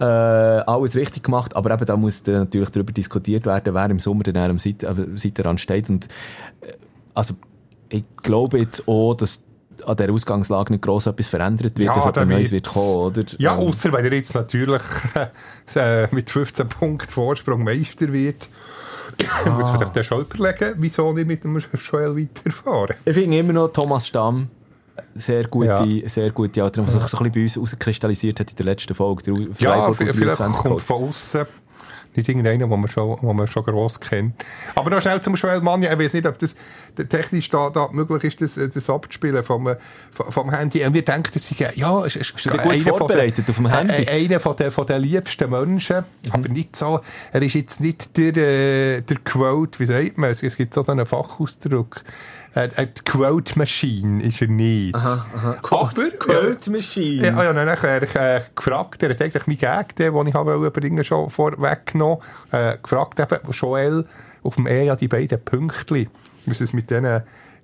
Speaker 1: alles richtig gemacht, aber eben, da muss natürlich darüber diskutiert werden, wer im Sommer dann am Seitenrand steht. Und, also, ich glaube jetzt auch, dass an dieser Ausgangslage nicht gross etwas verändert wird, dass etwas Neues wird kommen, oder?
Speaker 2: Ja, ausser wenn er jetzt natürlich mit 15 Punkten Vorsprung Meister wird. Muss man sich dann schon überlegen, wieso nicht mit dem Joel weiterfahren.
Speaker 1: Ich finde immer noch Thomas Stamm sehr gute Alternative, was sich so ein bisschen bei uns herauskristallisiert hat in der letzten Folge.
Speaker 2: Ja, vielleicht kommt von außen. Nicht irgendeiner, den man schon gross kennt. Aber noch schnell zum Joel Manja. Ich weiß nicht, ob das technisch da möglich ist, das abzuspielen vom Handy. Und wir denken, das ist
Speaker 1: gut vorbereitet auf dem Handy.
Speaker 2: Einer von den liebsten Menschen. Aber nicht so, er ist jetzt nicht der Quote, wie sagt man es? Es gibt so einen Fachausdruck. Die Quote Machine ist er nicht.
Speaker 1: Aha. Quote Machine.
Speaker 2: Ja, dann nachher gefragt, er hat eigentlich mein Gag, den ich überbringen schon vorweggenommen, gefragt eben, Joel auf dem ja die beiden Pünktchen, was es mit diesen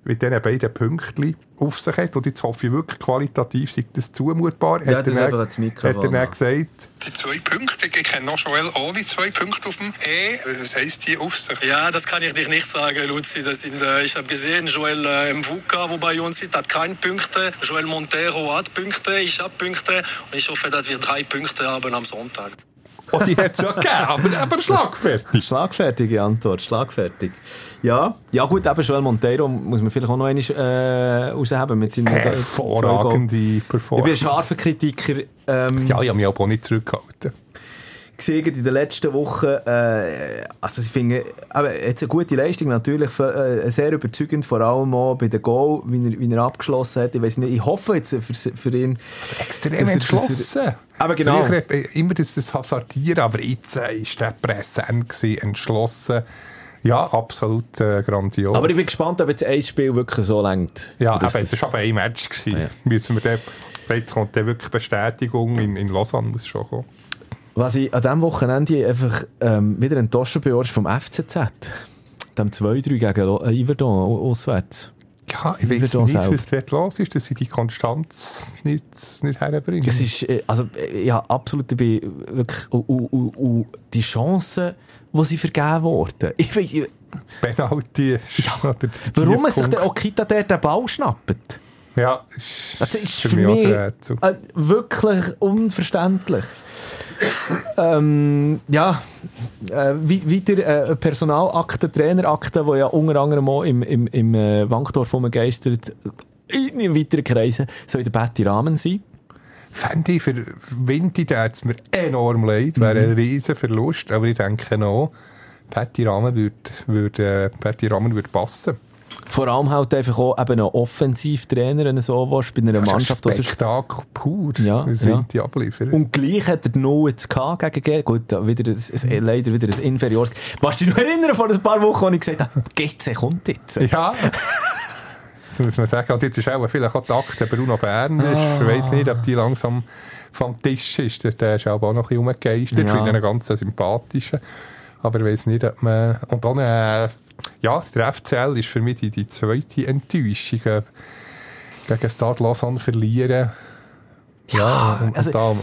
Speaker 2: mit diesen beiden Pünktchen auf sich hat. Und jetzt hoffe ich wirklich, qualitativ sei das zumutbar.
Speaker 1: Ja, das einfach das Mikrofon.
Speaker 2: Hat er dann gesagt, die 2 Punkte, ich kenne noch Joel ohne 2 Punkte auf dem E. Was heisst die auf sich?
Speaker 6: Ja, das kann ich dir nicht sagen, Luzi. Ich habe gesehen, Joel Mvuka, wo bei uns ist, hat keine Punkte. Joel Montero hat Punkte, ich habe Punkte. Und ich hoffe, dass wir 3 Punkte haben am Sonntag.
Speaker 2: Oh, die hat es ja gegeben, aber schlagfertig.
Speaker 1: Schlagfertige Antwort, schlagfertig. Ja, gut, eben Joel Monteiro muss man vielleicht auch noch einmal rausheben mit seinen
Speaker 2: hervorragende Performance.
Speaker 1: Ich bin ein scharfer Kritiker.
Speaker 2: Ja, ich habe mich aber auch nicht zurückgehalten.
Speaker 1: Gesehen in den letzten Wochen, also ich finde, jetzt eine gute Leistung natürlich, sehr überzeugend, vor allem auch bei den Goal, wie er abgeschlossen hat. Ich weiß nicht, ich hoffe jetzt für ihn.
Speaker 2: Also extrem entschlossen.
Speaker 1: Aber genau.
Speaker 2: Früher immer das Hasardieren, aber jetzt war der präsent gewesen, entschlossen. Ja, absolut grandios.
Speaker 1: Aber ich bin gespannt, ob jetzt ein Spiel wirklich so reicht.
Speaker 2: Ja, aber es war aber ein Match gewesen. Ja. Müssen wir jetzt kommt dann wirklich Bestätigung in Lausanne muss schon kommen.
Speaker 1: Was ich an diesem Wochenende einfach wieder enttäuscht bin, ist vom FCZ. Dem 2-3 gegen Yverdon auswärts.
Speaker 2: Ja, ich weiß nicht, was dort los ist, dass sie die Konstanz nicht herbringen.
Speaker 1: Es ist, also, ja, absolut, ich bin wirklich, die Chancen, die sie vergeben wurden. Ich weiss,
Speaker 2: Penalty.
Speaker 1: Ja, warum es sich der Okita den Ball schnappt?
Speaker 2: Ja,
Speaker 1: das ist für mich wirklich unverständlich. Ja, weiter Personalakte, Trainerakte, die ja unter anderem auch im Wankdorf rumgeistert, in weiteren Kreisen, soll der Betty Rahmen sein.
Speaker 2: Fände ich, für Winti tut es mir enorm leid, wäre ein riesen Verlust, aber ich denke noch, Betty Rahmen würde passen.
Speaker 1: Vor allem halt einfach auch eben ein Offensivtrainer, wenn du so willst, bei einer Mannschaft.
Speaker 2: Spektakel pur,
Speaker 1: ja,
Speaker 2: was Winti abliefert.
Speaker 1: Und gleich hat er die 0 gehabt gegen gut, wieder leider wieder ein Inferiors. Kannst du dich noch erinnern, vor ein paar Wochen, als ich gesagt habe, GC kommt jetzt?
Speaker 2: Ja. Jetzt muss man sagen, und jetzt ist auch vielleicht auch die Akte Bruno Berner. Ich weiss nicht, ob die langsam vom Tisch ist. Der ist auch noch ein bisschen rumgegeistert. Ich finde ihn ganz sympathischen. Aber ich weiss nicht, ob man... Und dann... ja, der FCL ist für mich die zweite Enttäuschung. Gegen Stade Lausanne verlieren. Ja, und also, da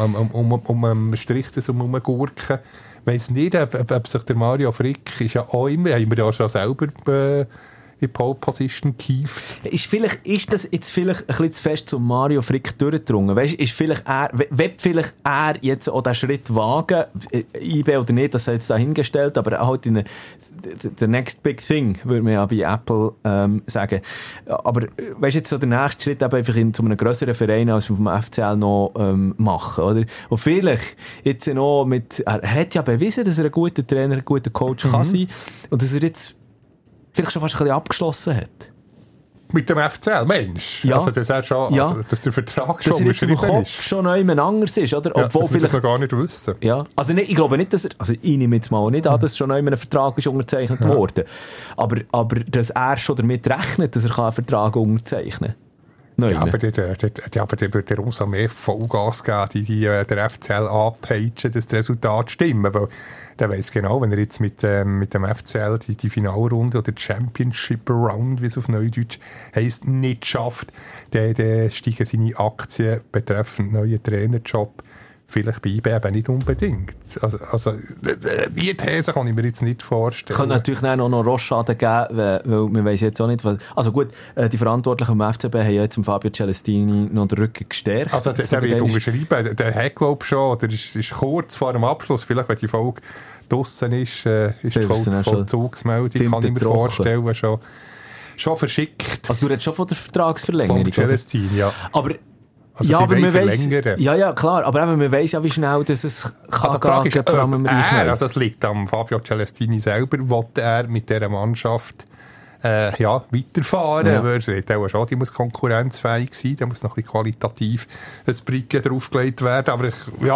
Speaker 2: um Strich Gurken. Ich weiss nicht, ob sich der Mario Frick ist ja auch immer, haben wir ja schon selber in Pole Position gekieft. Ist das jetzt vielleicht ein bisschen zu fest zum Mario Frick durchgedrungen? Weißt, wird vielleicht er jetzt auch den Schritt wagen, IB oder nicht, das sei jetzt dahingestellt, aber halt in the next big thing, würde man ja bei Apple sagen. Aber weißt jetzt so der nächste Schritt eben einfach zu einem grösseren Verein als vom FCL noch machen, oder? Und vielleicht jetzt noch er hat ja bewiesen, dass er ein guter Trainer, ein guter Coach kann sein und dass er jetzt vielleicht schon fast ein bisschen abgeschlossen hat. Mit dem FCL, Mensch? Ja. Also, dass er schon, ja. Also, dass der Vertrag schon unterschrieben ist. Dass er jetzt im Kopf schon noch jemand anders ist, oder? Ja, obwohl das vielleicht... das noch gar nicht wissen. Ja. Also, ich glaube nicht, dass er... Also, ich nehme jetzt mal nicht an, dass schon noch ein Vertrag ist unterzeichnet worden. Aber dass er schon damit rechnet, dass er einen Vertrag unterzeichnen kann. Ja, aber der wird umso mehr Vollgas geben, der FCL anpeitschen, dass das Resultat stimmt. Weil der weiss genau, wenn er jetzt mit dem FCL die Finalrunde oder die Championship Round, wie es auf Neudeutsch heisst, nicht schafft, dann steigen seine Aktien betreffend neuen Trainerjob vielleicht bei IB eben nicht unbedingt. Also die These kann ich mir jetzt nicht vorstellen. Kann natürlich auch noch Rostschaden geben, weil man weiss jetzt auch nicht, was... Also gut, die Verantwortlichen im FCB haben jetzt Fabio Celestini noch den Rücken gestärkt. Also der wird unterschreiben, der hat glaube ich schon, oder ist kurz vor dem Abschluss, vielleicht wenn die Folge draussen ist die Vollzugsmeldung, kann ich mir vorstellen, schon verschickt. Also du redest schon von der Vertragsverlängerung? Von Celestini, ja. Aber... Also ja, aber man weiss, ja, klar, aber eben, man weiss ja, wie schnell das es kann gehen, vor allem im Reifnell. Also es liegt am Fabio Celestini selber, wollte er mit dieser Mannschaft weiterfahren. Ja. Er sieht auch schon, die muss konkurrenzfähig sein, da muss noch ein bisschen qualitativ ein Brücke draufgelegt werden, aber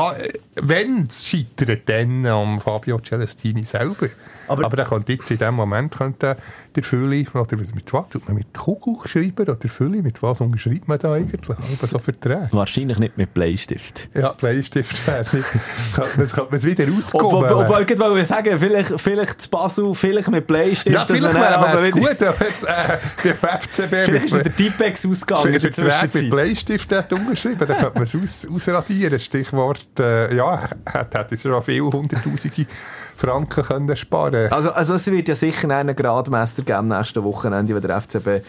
Speaker 2: wenn es scheitert, dann am Fabio Celestini selber. Aber er könnte jetzt in dem Moment der Fülli, oder mit was tut man mit Kugelschreiber oder Fülli, mit was unterschreibt man da eigentlich? So Verträge? Wahrscheinlich nicht mit Bleistift. Ja, Bleistift wäre nicht. Das könnte man wieder rauskommen. Ob irgendwann sagen, vielleicht zu Basel, vielleicht mit Bleistift. Ja, vielleicht wäre es gut, entschieden, ob jetzt der FCB
Speaker 1: Vielleicht ist der Tipex ausgegangen in der
Speaker 2: Vertrag mit Bleistift hat unterschrieben, dann könnte man es ausradieren. Stichwort, hätte es schon viele Hunderttausende Franken können sparen.
Speaker 1: Also es wird ja sicher einen Gradmesser geben nächste Wochenende, wenn der FCB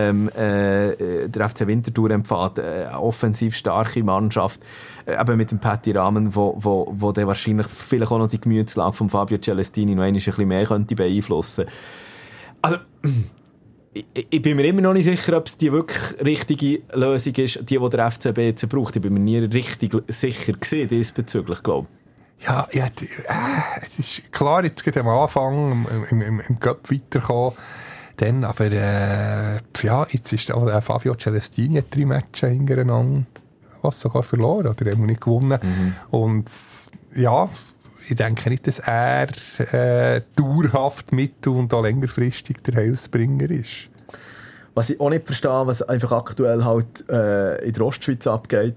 Speaker 1: der FC Winterthur empfängt. Eine offensiv starke Mannschaft, eben mit dem Patti Rahmen, wo der wahrscheinlich vielleicht auch noch die Gemütslage von Fabio Celestini noch ein bisschen mehr könnte beeinflussen. Also ich bin mir immer noch nicht sicher, ob es die wirklich richtige Lösung ist, die der FCB jetzt braucht. Ich bin mir nie richtig sicher gewesen diesbezüglich, glaube ich.
Speaker 2: Ja, es ist klar, jetzt geht am Anfang im Cup weiterkommen. Dann, aber jetzt ist auch Fabio Celestini 3 Matches hintereinander, was sogar verloren oder eben nicht gewonnen. Und ja, ich denke nicht, dass er dauerhaft mittel- und auch längerfristig der Heilsbringer ist.
Speaker 1: Was ich auch nicht verstehe, was einfach aktuell halt in der Ostschweiz abgeht,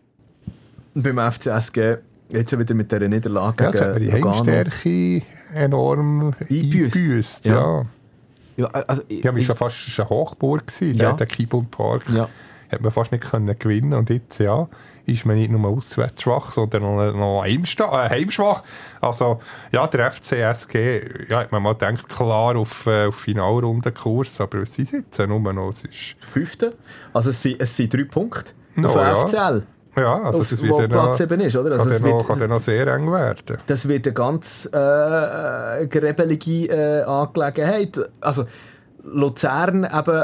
Speaker 1: beim FCSG, jetzt wieder mit dieser Niederlage
Speaker 2: gegen Lugano. Die Heimstärke enorm eingebüßt. Ja, also war schon fast eine Hochburg gewesen, der Keyboard Park. Ja. Hat man fast nicht gewinnen. Und jetzt, ist man nicht nur auswärts schwach, sondern noch heimschwach. Also, der FCSG, hat man mal gedacht, klar auf Finalrundenkurs, aber was ist jetzt? Nur noch, es ist
Speaker 1: 5. Also, es sind 3 Punkte auf der FCL.
Speaker 2: Ja, also das
Speaker 1: wo Platz eben ist, oder? Also
Speaker 2: kann dann noch sehr eng werden.
Speaker 1: Das wird eine ganz grebelige Angelegenheit. Also Luzern eben,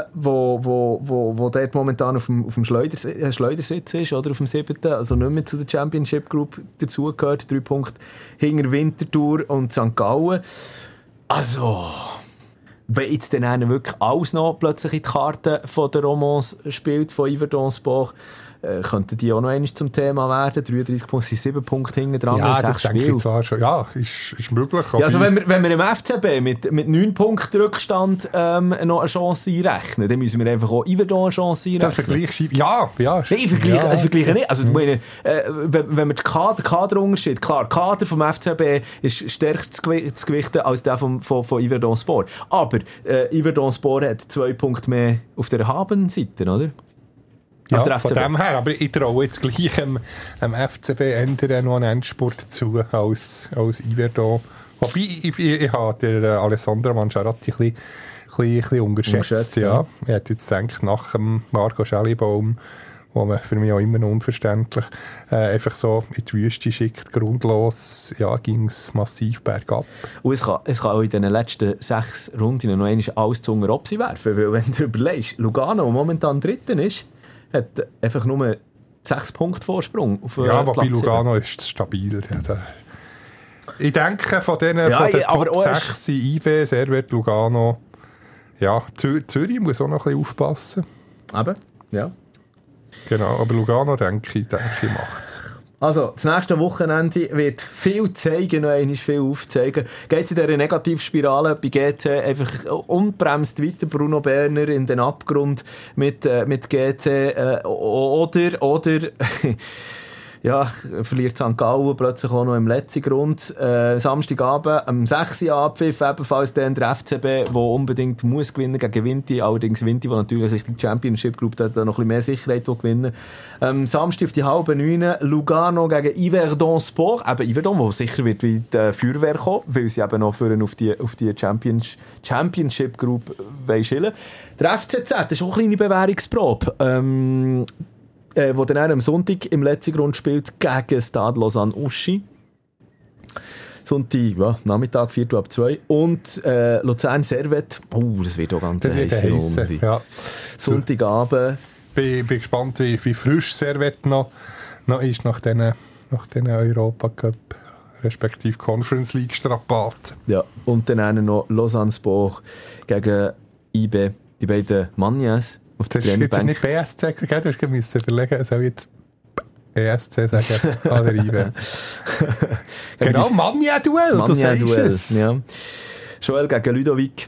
Speaker 1: wo dort momentan auf dem Schleudersitz ist, oder auf dem 7., also nicht mehr zu der Championship Group dazugehört, 3 Punkte hinter Winterthur und St. Gallen. Also, wenn jetzt dann einer wirklich alles noch plötzlich in die Karte von der Romans spielt, von Yverdon-Sport, könnten die auch noch einmal zum Thema werden. 33 Punkte sind 7 Punkte hinten dran.
Speaker 2: Ja, das denke ich zwar schon. Ja, ist möglich.
Speaker 1: Ja, also wenn wir im FCB mit 9 Punkten Rückstand noch eine Chance einrechnen, dann müssen wir einfach auch Yverdon eine Chance einrechnen.
Speaker 2: Der Vergleich, ja.
Speaker 1: Nein, ich vergleiche nicht. Also, meine, wenn wir den Kader unterschied, klar, der Kader vom FCB ist stärker zu gewichten als der von Yverdon Sport. Aber Yverdon Sport hat 2 Punkte mehr auf der Habenseite, oder?
Speaker 2: Ja, von dem her. Aber ich traue jetzt gleich dem FCB ändern noch einen Endspurt dazu als Yverdon. Wobei, ich habe den Alessandro Mangiarotti ein bisschen unterschätzt. Ja. Ich hätte jetzt gedacht, nach dem Marco Schellibaum, wo man für mich auch immer noch unverständlich einfach so in die Wüste schickt, grundlos, ging es massiv bergab.
Speaker 1: Und es kann auch in den letzten 6 Runden noch einmal alles zu unter Opsi werfen, weil wenn du überlegst, Lugano, der momentan 3. ist, hat einfach nur 6 Punkte Vorsprung auf
Speaker 2: wobei Lugano ist stabil. Also, ich denke, von den Top 6 IW, Servet, Lugano, Zürich muss auch noch ein bisschen aufpassen.
Speaker 1: Eben, ja.
Speaker 2: Genau, aber Lugano, denke ich macht es.
Speaker 1: Also, das nächste Wochenende wird viel zeigen, noch einmal viel aufzeigen. Geht es in dieser Negativspirale bei GC einfach unbremst weiter, Bruno Berner in den Abgrund mit GC oder verliert St. Gallen plötzlich auch noch im letzten Grund. Samstagabend am 6. Uhr Abpfiff, ebenfalls dann der FCB, der unbedingt muss gewinnen gegen Vinti. Allerdings Vinti, der natürlich Richtung Championship Group da noch ein bisschen mehr Sicherheit gewinnen. Samstag auf die 8:30 Lugano gegen Yverdon Sport. Eben Yverdon, der sicher wird wie die Feuerwehr kommen, weil sie eben noch auf die Championship Group schillen. Der FCZ, das ist auch eine kleine Bewährungsprobe. Wo dann am Sonntag im letzten Grund spielt gegen Stade Lausanne-Uschi. Sonntag, Nachmittag, 4:02. Und Luzern Servet, das wird auch ganz heiß.
Speaker 2: Ja.
Speaker 1: Sonntagabend.
Speaker 2: Bin gespannt, wie frisch Servet noch ist nach diesen Europa-Cup respektive Conference League Strapazen.
Speaker 1: Ja, und dann noch Lausanne-Sport gegen IB, die beiden Magnas. Auf der
Speaker 2: Trainerbank. Du hast nicht BSC gesagt, du musst überlegen, soll ich jetzt ESC sagen oder IB? Genau, Manja-Duell, du sagst es.
Speaker 1: Ja. Joel gegen Ludovic,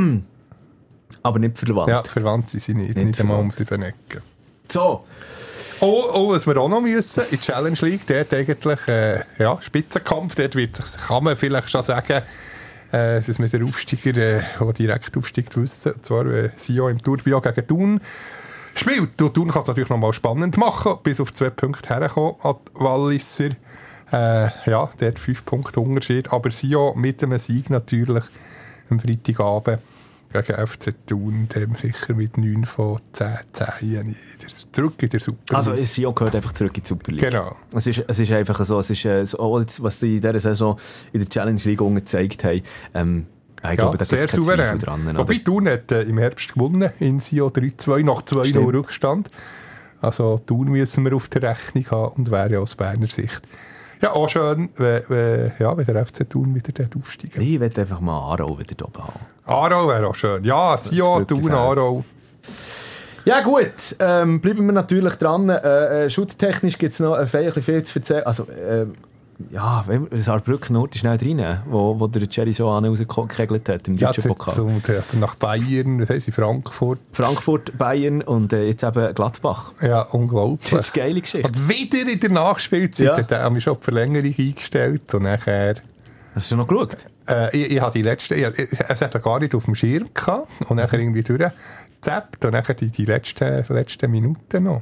Speaker 1: aber nicht verwandt.
Speaker 2: Ja, verwandt sind sie nicht einmal um sie vernecken.
Speaker 1: So.
Speaker 2: Was wir auch noch müssen, in der Challenge League, dort eigentlich Spitzenkampf, dort kann man vielleicht schon sagen, dass wir den Aufsteiger, der direkt aufsteigt, wissen. Und zwar Sion im Tourbillon gegen Thun spielt. Und Thun kann es natürlich noch mal spannend machen, bis auf 2 Punkte herkommen an die Walliser. Ja, der hat 5 Punkte Unterschied. Aber Sion mit einem Sieg natürlich am Freitagabend gegen FC Thun, dem sicher mit 9 von 10 zurück in der Super League.
Speaker 1: Also Sion gehört einfach zurück in die Super League.
Speaker 2: Genau.
Speaker 1: Es ist einfach so, was sie in dieser Saison in der Challenge League gezeigt haben, ich glaube, da gibt es keinen Zweifel dran.
Speaker 2: Wobei Thun hat im Herbst gewonnen, in Sion 3-2, nach 2-0 Rückstand. Also Thun müssen wir auf der Rechnung haben und wäre aus Berner Sicht ja auch schön, wenn der FC Thun wieder dort aufsteigt.
Speaker 1: Ich will einfach mal Aarau wieder oben haben.
Speaker 2: Aarau wäre auch schön. Ja, Sion, Thun, Aarau.
Speaker 1: Ja gut, bleiben wir natürlich dran. Schutztechnisch gibt es noch ein bisschen viel zu erzählen. Also, Saarbrücken Nord schnell rein, wo der Jerry so rausgekegelt hat im deutschen Pokal.
Speaker 2: Nach Bayern, das heisst Frankfurt.
Speaker 1: Frankfurt, Bayern und jetzt eben Gladbach.
Speaker 2: Ja, unglaublich.
Speaker 1: Das ist eine geile Geschichte.
Speaker 2: Und wieder in der Nachspielzeit haben wir schon die Verlängerung eingestellt und nachher...
Speaker 1: Hast du noch geschaut?
Speaker 2: Ich hatte es einfach gar nicht auf dem Schirm gehabt und nachher irgendwie durchgezappt und nachher die letzten Minuten noch.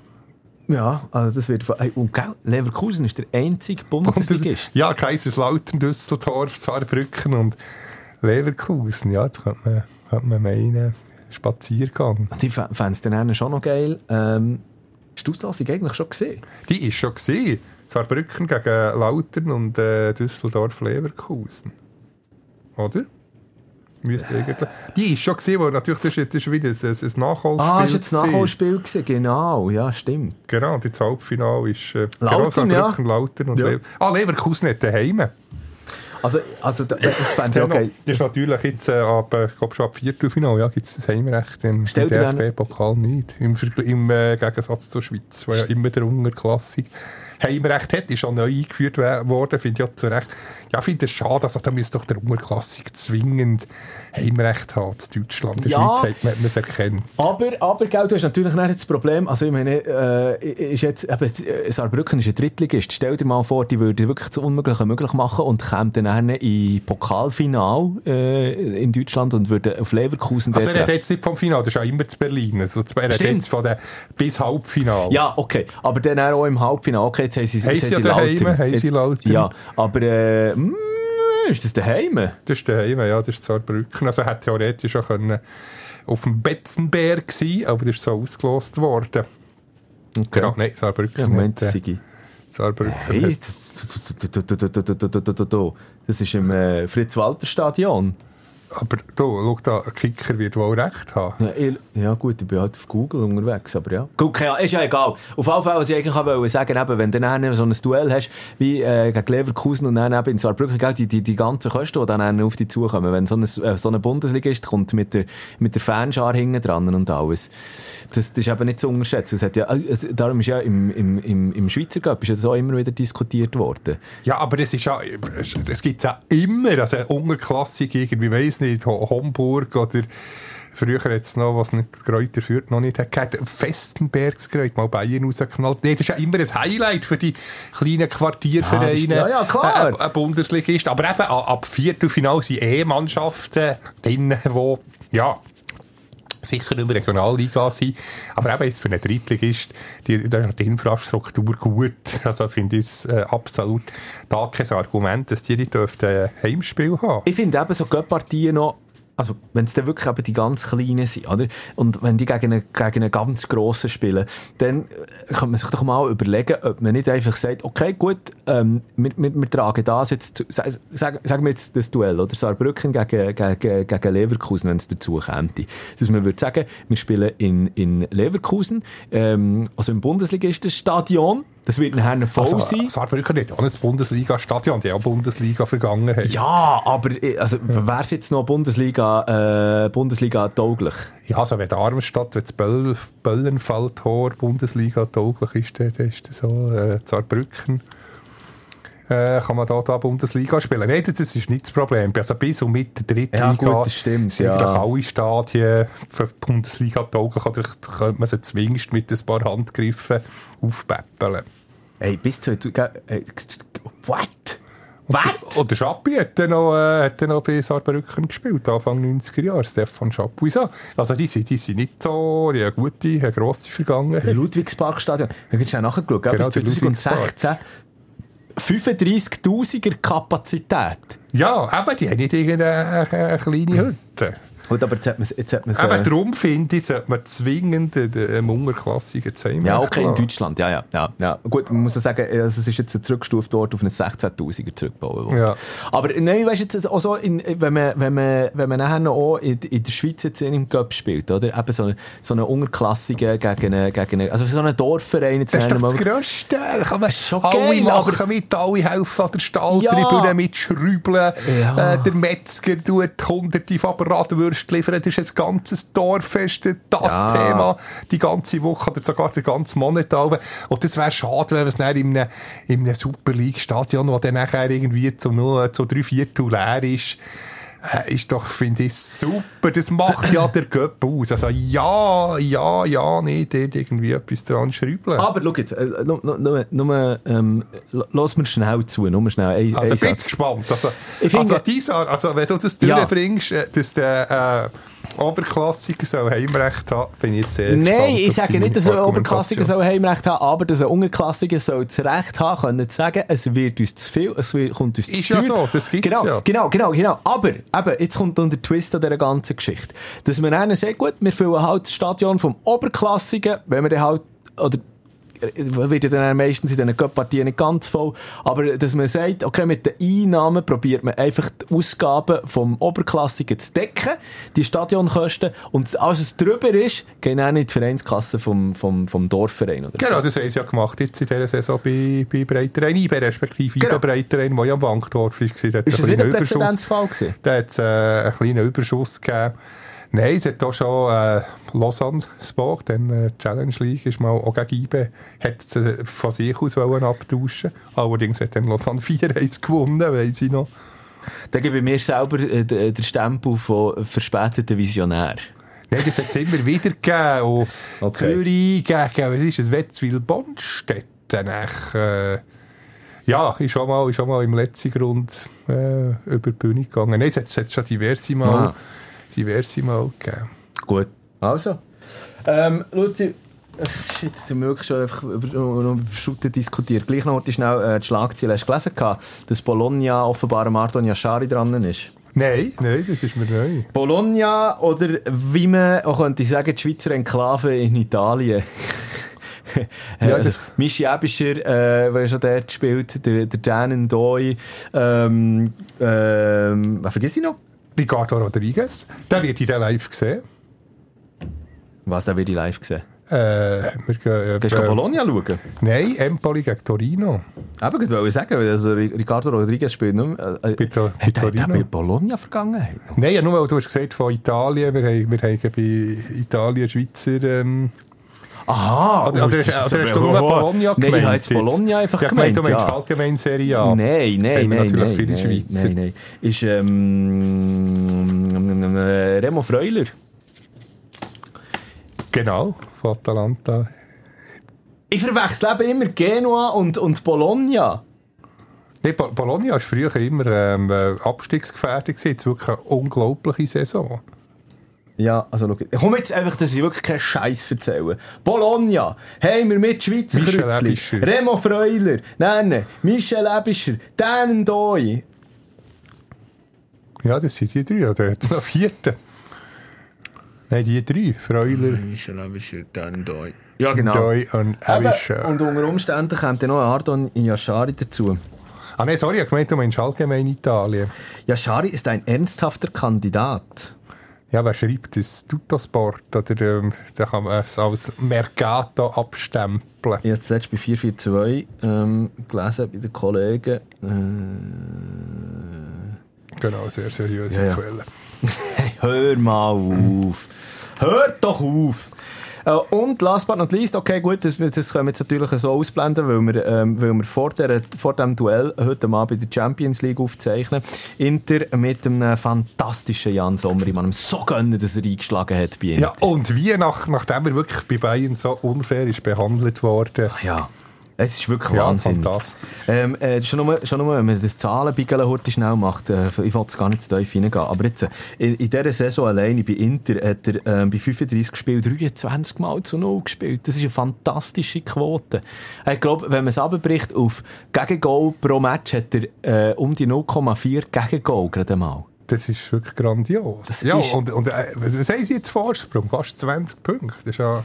Speaker 1: Ja, also das wird... Und Leverkusen ist der einzige Bundesligist.
Speaker 2: Ja, Kaiserslautern, Düsseldorf, Saarbrücken und Leverkusen. Ja, jetzt könnte man meinen, Spaziergang.
Speaker 1: Die Fans dann schon noch geil. Hast du die Auslosung eigentlich schon gesehen?
Speaker 2: Die ist schon gesehen. Saarbrücken gegen Lautern und Düsseldorf, Leverkusen. Oder? Müsste eigentlich. Die ist schon gesehen, weil natürlich das ist wieder ein Nachholspiel.
Speaker 1: Das war jetzt ein Nachholspiel gewesen, genau, ja, stimmt.
Speaker 2: Genau, und das Halbfinale ist
Speaker 1: Lautern,
Speaker 2: genau, Lautern und Leverkusen nicht daheim.
Speaker 1: Also das fände ich auch geil.
Speaker 2: Das ist natürlich jetzt schon ab Viertelfinale, gibt es das Heimrecht im DFB-Pokal nicht. Im Gegensatz zur Schweiz, wo ja immer der Unterklassik Heimrecht hat, ist auch neu eingeführt worden, finde ich auch zu Recht. Ja, finde es schade, also da müsste doch der Unterklassik zwingend Heimrecht haben in Deutschland. In der Schweiz hat man es erkennen.
Speaker 1: Aber gell, du hast natürlich nicht das Problem, also ich meine, ist jetzt, Saarbrücken ist ein Drittligist. Stell dir mal vor, die würde wirklich das Unmögliche möglich machen und käme dann in Pokalfinal in Deutschland und würde auf Leverkusen...
Speaker 2: Also er hat jetzt nicht vom Final, das ist ja immer zu Berlin. Also er hat jetzt von der bis Halbfinal.
Speaker 1: Ja, okay, aber dann auch im Halbfinal. Okay, jetzt haben sie Lautern. Ja, aber ist das daheim?
Speaker 2: Das ist daheim, ja, das ist Saarbrücken. Also hätte theoretisch auch auf dem Betzenberg sein, aber das ist so ausgelost worden.
Speaker 1: Okay.
Speaker 2: Genau, nein, Saarbrücken.
Speaker 1: Ja, Moment,
Speaker 2: Saarbrücken.
Speaker 1: Hey, das ist im Fritz-Walter-Stadion.
Speaker 2: Aber schau da, ein Kicker wird wohl recht haben.
Speaker 1: Ja gut, ich bin halt auf Google unterwegs, aber ja. Gut, ist ja egal. Auf jeden Fall, was ich eigentlich wollte sagen, eben, wenn du dann so ein Duell hast, wie gegen Leverkusen und dann eben in Saarbrücken, die ganzen Kosten, die dann auf dich zukommen, wenn so eine Bundesligist kommt mit der Fanschar hinten dran und alles. Das ist eben nicht zu unterschätzen. Darum ist ja im Schweizer Cup ist ja das auch immer wieder diskutiert worden.
Speaker 2: Ja, aber es gibt ja immer, also Unterklassik irgendwie, weiss nicht, Homburg oder früher jetzt noch, was nicht Kräuter führt, noch nicht hat, Festenbergskreuz, mal Bayern rausgeknallt. Nee, das ist ja immer ein Highlight für die kleinen Quartiervereine.
Speaker 1: Ja, klar.
Speaker 2: Ein Bundesligist. Aber eben, ab Viertelfinale sind Mannschaften drin, die, sicher in der Regionalliga sind. Aber eben jetzt für einen Drittligist, da ist die Infrastruktur gut. Also finde ich es absolut da kein Argument, dass die nicht Heimspiel haben.
Speaker 1: Ich finde eben so Göpp-Partien noch, also wenn es dann wirklich eben die ganz Kleinen sind, oder? Und wenn die gegen einen ganz Grossen spielen, dann kann man sich doch mal überlegen, ob man nicht einfach sagt, okay, gut, wir tragen das jetzt, sagen wir jetzt das Duell, oder? Saarbrücken gegen Leverkusen, wenn es dazu käme. Dass man würde sagen, wir spielen in Leverkusen, also im Bundesligistenstadion. Das wird nachher voll sein.
Speaker 2: Saarbrücken hat auch ein Bundesliga-Stadion, die auch Bundesliga-Vergangenheit.
Speaker 1: Ja, aber wäre es jetzt noch Bundesliga tauglich?
Speaker 2: Ja, also wenn Darmstadt, wenn das Böllenfalltor Bundesliga tauglich ist, dann ist das so Saarbrücken. Kann man da Bundesliga spielen? Nein, das ist nicht das Problem. Also bis und mit der Drittliga.
Speaker 1: Ja, gut, das stimmt.
Speaker 2: Sind alle Stadien für die Bundesliga tauglich, oder könnte man sie zwingend mit ein paar Handgriffen aufpäppeln.
Speaker 1: Hey, bis zu... what? Was?
Speaker 2: Und der Schappi hat dann noch bei Saarbrücken gespielt, Anfang 90er Jahre, Stefan Chapuisat. Also die sind nicht so, die haben eine grosse Vergangenheit.
Speaker 1: Ludwigsparkstadion. Da hast du ja nachgeschaut,
Speaker 2: Genau,
Speaker 1: bis 2016. 35'000er Kapazität.
Speaker 2: Ja, aber die haben nicht irgendeine kleine Hütte.
Speaker 1: Gut, aber jetzt hat man
Speaker 2: Aber darum finde ich, sollte man zwingend einem Unterklassigen zeigen.
Speaker 1: Ja, okay, in Deutschland, ja. Gut, man muss ja sagen, also es ist jetzt zurückgestuft worden auf einen 16'000er zurückbauen.
Speaker 2: Ja.
Speaker 1: Aber nein, weißt du, jetzt auch so, wenn man nachher noch auch in der Schweiz jetzt im Cup spielt, oder? Eben so eine Unterklassige gegen also so einen Dorfverein.
Speaker 2: Das ist doch das Grösste. Da kann man
Speaker 1: schon
Speaker 2: alle
Speaker 1: geil,
Speaker 2: machen mit, alle helfen an der Stahltribüne mitschrauben.
Speaker 1: Ja.
Speaker 2: Der Metzger tut hunderte von Bratwürsten liefern. Das ist ein ganzes Dorffest, das Thema, die ganze Woche oder sogar den ganzen Monat. Und das wäre schade, wenn es dann in einem Super League-Stadion, wo dann nachher irgendwie zu 3/4 leer ist doch, finde ich, super. Das macht ja der Göpp aus. Also nicht irgendwie etwas dran schrauben.
Speaker 1: Aber schau jetzt, lass mir schnell zu. Nur schnell.
Speaker 2: Also ich bin jetzt gespannt. Also wenn du das durchbringst, dass der Oberklassiker soll Heimrecht haben, bin ich jetzt sehr gespannt.
Speaker 1: Nein, ich sage nicht, dass ein Oberklassiker soll Heimrecht haben, aber dass ein Unterklassiker soll das Recht haben, können zu sagen, es wird uns zu viel, kommt uns zu
Speaker 2: ist
Speaker 1: teuer.
Speaker 2: Ja so, das gibt's ja.
Speaker 1: Genau. Aber eben, jetzt kommt dann der Twist an dieser ganzen Geschichte. Dass man dann sagt, gut, wir füllen halt das Stadion vom Oberklassigen, wenn wir dann halt, oder wird ja dann meistens in diesen Cup-Partien nicht ganz voll, aber dass man sagt, okay, mit den Einnahmen probiert man einfach die Ausgaben vom Oberklassigen zu decken, die Stadionkosten, und alles, was drüber ist, geht dann in die Vereinskasse vom Dorfverein. Oder
Speaker 2: genau,
Speaker 1: so.
Speaker 2: das haben sie ja gemacht jetzt in dieser Saison bei Breiterein, respektive genau. Breiterein, der ja am Wankdorf war.
Speaker 1: Ist das wieder ein Präzedenzfall gewesen?
Speaker 2: Da hat es einen kleinen Überschuss gegeben. Nein, es hat auch schon Lausanne Sport, dann Challenge League, ist mal auch gegen IB, hat von sich aus abtauschen. Allerdings hat dann Lausanne 4-1 gewonnen, weiss ich noch.
Speaker 1: Da gebe ich mir selber den Stempel von verspäteten Visionär.
Speaker 2: Nein, das hat es immer wieder gegeben. Und okay. Zürich gegen, was ist es, Wetzwil-Bonstetten. Ja, ist schon mal im letzten Grund über die Bühne gegangen. Nein, es hat schon diverse Mal gegeben.
Speaker 1: Gut. Also. Luzi, shit, jetzt haben wir wirklich schon einfach über Shooter diskutiert. Gleich noch schnell die Schlagzeile. Hast du gelesen, dass Bologna offenbar Marton Yashari dran ist?
Speaker 2: Nein, das ist mir neu.
Speaker 1: Bologna, oder wie man auch könnte sagen, die Schweizer Enklave in Italien. Ja, also, Michi Ebischer, der schon dort spielt, der Dan Ndoi, was vergiss ich noch?
Speaker 2: Ricardo Rodriguez, der wird in der live gesehen.
Speaker 1: Was, der wird in live gesehen?
Speaker 2: Gehst
Speaker 1: du Bologna schauen?
Speaker 2: Nein, Empoli gegen Torino.
Speaker 1: Aber ich wollte sagen, also Ricardo Rodriguez spielt nicht mehr. Hat er mit Bologna Vergangenheit?
Speaker 2: Nein, nur weil du hast gesagt von Italien, wir haben bei Italien Schweizer...
Speaker 1: Aha!
Speaker 2: Oder hast du nur Bologna gemeint?
Speaker 1: Nein, ich habe jetzt Bologna einfach gemeint.
Speaker 2: Du meinst allgemein Serie A.
Speaker 1: Nein.
Speaker 2: Natürlich viele Schweizer.
Speaker 1: Nein. Ist Remo Freuler.
Speaker 2: Genau, von Atalanta.
Speaker 1: Ich verwechsel eben immer Genua und Bologna.
Speaker 2: Nee, Bologna war früher immer abstiegsgefährdet. Jetzt wirklich eine unglaubliche Saison.
Speaker 1: Ja, also schau, komm jetzt einfach, dass ich wirklich keinen Scheiß erzähle. Bologna, haben wir mit Schweizer Kreuzli, Remo Freuler, Michel Ebischer, Dan Ndoi.
Speaker 2: Ja, das sind die 3, oder jetzt noch 4. Nein, die 3, Freuler.
Speaker 1: Michel Ebischer, Dan Ndoi. Ja, genau.
Speaker 2: Ndoi und Ebischer.
Speaker 1: Und unter Umständen kommt dann noch Ardon Yashari dazu.
Speaker 2: Ah nein, sorry, ich meinte, du meinst allgemein Italien.
Speaker 1: Yashari ist ein ernsthafter Kandidat.
Speaker 2: Ja, wer schreibt das? Tuttosport? Oder da kann man es als Mercato abstempeln. Ich
Speaker 1: habe es zuletzt bei 442 gelesen, bei den Kollegen.
Speaker 2: Genau, sehr seriöse Quellen.
Speaker 1: Hör mal auf! Hört doch auf! Und last but not least, okay, gut, das können wir jetzt natürlich so ausblenden, weil wir vor diesem Duell heute Abend bei der Champions League aufzeichnen. Inter mit einem fantastischen Jan Sommer. Ich kann ihm so gönnen, dass er eingeschlagen hat bei Inter.
Speaker 2: Ja, und wie nachdem er wirklich bei Bayern so unfair ist behandelt worden.
Speaker 1: Ja. Es ist wirklich Wahnsinn.
Speaker 2: Fantastisch.
Speaker 1: Schon nur, wenn man das Zahlenbiggeln heute schnell macht, ich will es gar nicht zu tief reingehen, aber jetzt, in dieser Saison alleine bei Inter hat er bei 35 Spielen 23 Mal zu 0 gespielt. Das ist eine fantastische Quote. Ich glaube, wenn man es abbricht auf Gegengol pro Match, hat er um die 0,4 Gegengol gerade mal.
Speaker 2: Das ist wirklich grandios.
Speaker 1: Das
Speaker 2: ja,
Speaker 1: ist
Speaker 2: und was haben Sie jetzt Vorsprung? Fast 20 Punkte. Das ist ja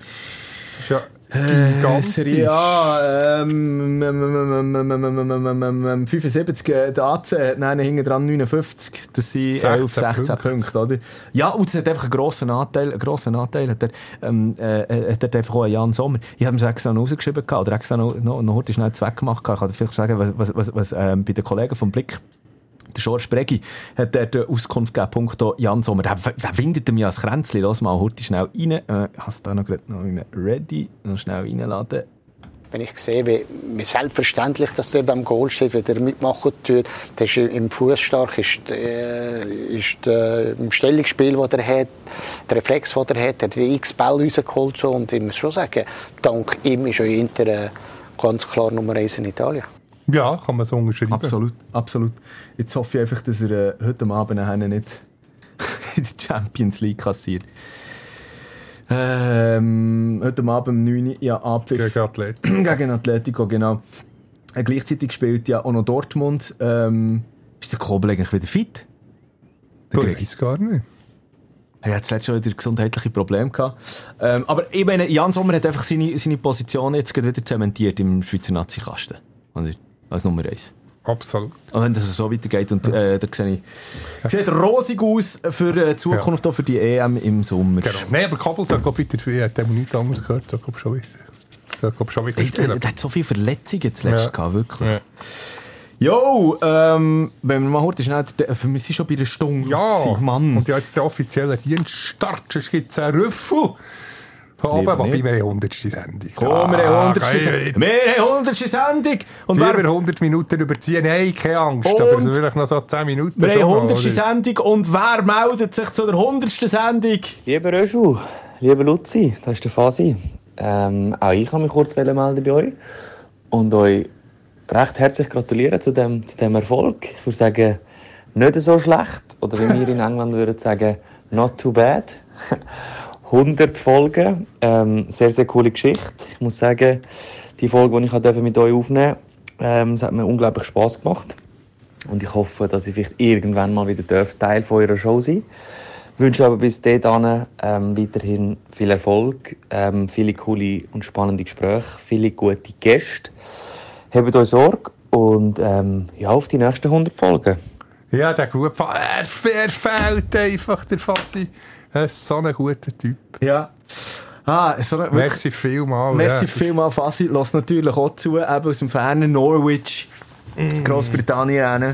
Speaker 2: gigantisch.
Speaker 1: Ja, 75, der AC hat hinten dran 59. Das sind 16 Punkte, oder? Ja, und es hat einfach einen grossen Anteil hat er einfach auch Jan Sommer. Ich habe ihm extra noch rausgeschrieben, oder extra noch heute schnell Zweck gemacht. Ich kann vielleicht sagen, was bei den Kollegen vom Blick, der George Bregi, hat dort Auskunft gegeben, punkto Jan Sommer. Der windet mir als Kränzli. Lass mal heute schnell rein. Hast du da noch ready? Noch schnell reinladen.
Speaker 7: Wenn ich sehe, wie selbstverständlich dass der beim Goal steht, wie der mitmachen tut, der ist im Fuß stark, ist im Stellungsspiel, das er hat, der Reflex, den er hat die x Bälle rausgeholt. So. Und ich muss schon sagen, dank ihm ist Inter ganz klar Nummer 1 in Italien.
Speaker 2: Ja, kann man so unterschreiben.
Speaker 1: Absolut. Jetzt hoffe ich einfach, dass er heute Abend nicht in die Champions League kassiert. Heute Abend um 9 Uhr, ja, Abpfiff.
Speaker 2: Gegen Atletico.
Speaker 1: Gegen Atletico, genau. Gleichzeitig spielt ja auch noch Dortmund. Ist der Kobel eigentlich wieder fit?
Speaker 2: Ich weiß es gar nicht.
Speaker 1: Er hat zuletzt schon wieder gesundheitliche Probleme gehabt. Aber ich meine, Jan Sommer hat einfach seine Position jetzt wieder zementiert im Schweizer Nazi-Kasten. Als Nummer 1.
Speaker 2: Absolut.
Speaker 1: Und wenn das so weitergeht, und da sieht rosig aus für die Zukunft, auch für die EM im Sommer.
Speaker 2: Genau. Nein, aber Kabel sagt wieder, er hat nichts anderes gehört, sagt schon wieder spielen.
Speaker 1: Er hat so viele Verletzungen zuletzt gehabt, wirklich.
Speaker 2: Ja.
Speaker 1: Jo, wenn wir mal heute schnell, wir sind schon bei einer Stunde.
Speaker 2: Ja,
Speaker 1: Mann.
Speaker 2: Und ja, jetzt der offizielle Dienststart, es gibt einen Rüffel. Aber wobei wir haben 100. Sendung.
Speaker 1: Wir haben 100. Sendung. Und
Speaker 2: wir 100 Minuten überziehen, nein, keine Angst. Aber vielleicht noch so 10 Minuten.
Speaker 1: Wir haben 100. Sendung. Und wer meldet sich zu der 100. Sendung?
Speaker 8: Lieber Röschu, lieber Luzi, das ist der Fasi. Auch ich kann mich kurz melden bei euch. Und euch recht herzlich gratulieren zu dem Erfolg. Ich würde sagen, nicht so schlecht. Oder wie wir in England würden sagen, not too bad. 100 Folgen, sehr, sehr coole Geschichte. Ich muss sagen, die Folge, die ich mit euch aufnehmen durfte, es hat mir unglaublich Spass gemacht. Und ich hoffe, dass ich vielleicht irgendwann mal wieder Teil von eurer Show sein darf. Ich wünsche aber bis dahin weiterhin viel Erfolg, viele coole und spannende Gespräche, viele gute Gäste. Habt euch Sorge und auf die nächsten 100 Folgen.
Speaker 2: Ja, der gut. Er fehlt einfach, der Fasi. Er ist so ein guter Typ.
Speaker 1: Ja.
Speaker 2: Merci vielmals.
Speaker 1: Merci vielmals, Fasi. Lass natürlich auch zu, eben aus dem fernen Norwich, Großbritannien.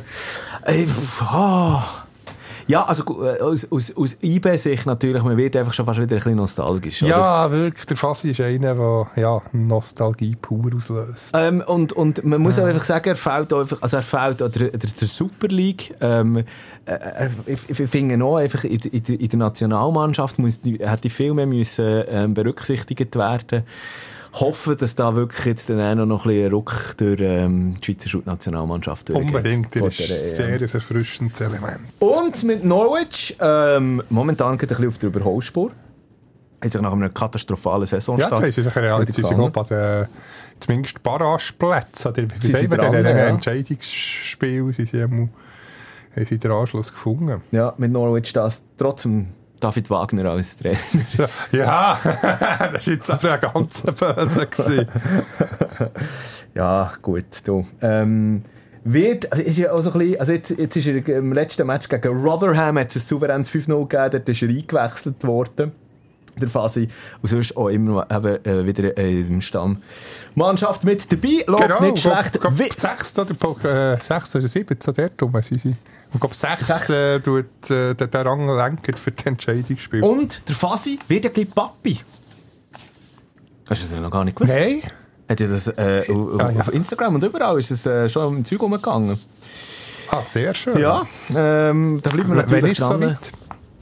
Speaker 1: Ja, also aus IB-Sicht natürlich, man wird einfach schon fast wieder ein bisschen nostalgisch.
Speaker 2: Ja, oder? Wirklich, der Fasi ist einer, der Nostalgie pur auslöst.
Speaker 1: Und man muss auch einfach sagen, er fehlt der Super League. Ich finde auch, einfach in der Nationalmannschaft hätte viel mehr müssen, berücksichtigt werden. Hoffen, dass da wirklich jetzt dann auch noch ein bisschen Ruck durch die Schweizer Nationalmannschaft durchgeht.
Speaker 2: Unbedingt, das ist sehr ein erfrischendes Element.
Speaker 1: Und mit Norwich, momentan geht ein bisschen auf der Überholspur. Hat sich nach einer katastrophalen Saisonstart.
Speaker 2: Ja, das ist sicher zumindest Barrageplätze. Oder wie sagen wir denn, in einem Entscheidungsspiel haben sie den Anschluss gefunden.
Speaker 1: Ja, mit Norwich das trotzdem David Wagner als Trainer.
Speaker 2: Ja, das war jetzt aber ein ganz böse gewesen.
Speaker 1: Ja, gut, du. Ist ja auch so ein bisschen, also jetzt ist er im letzten Match gegen Rotherham, hat es ein souveränes 5-0 gegeben, dort ist er eingewechselt worden. Der Fasi. Und sonst auch immer wieder im Stamm Mannschaft mit dabei. Läuft nicht schlecht.
Speaker 2: 6 oder 7, so dort rum sind sie. Und ich glaube, 6 tut der Rang lenken für das Entscheidungsspiel.
Speaker 1: Und der Fasi wird ja gleich Papi. Hast du das noch gar nicht gewusst?
Speaker 2: Nein.
Speaker 1: Hat ja das auf Instagram und überall ist es schon im Zeug rumgegangen.
Speaker 2: Ah, sehr schön.
Speaker 1: Ja, da bleiben wir natürlich dran.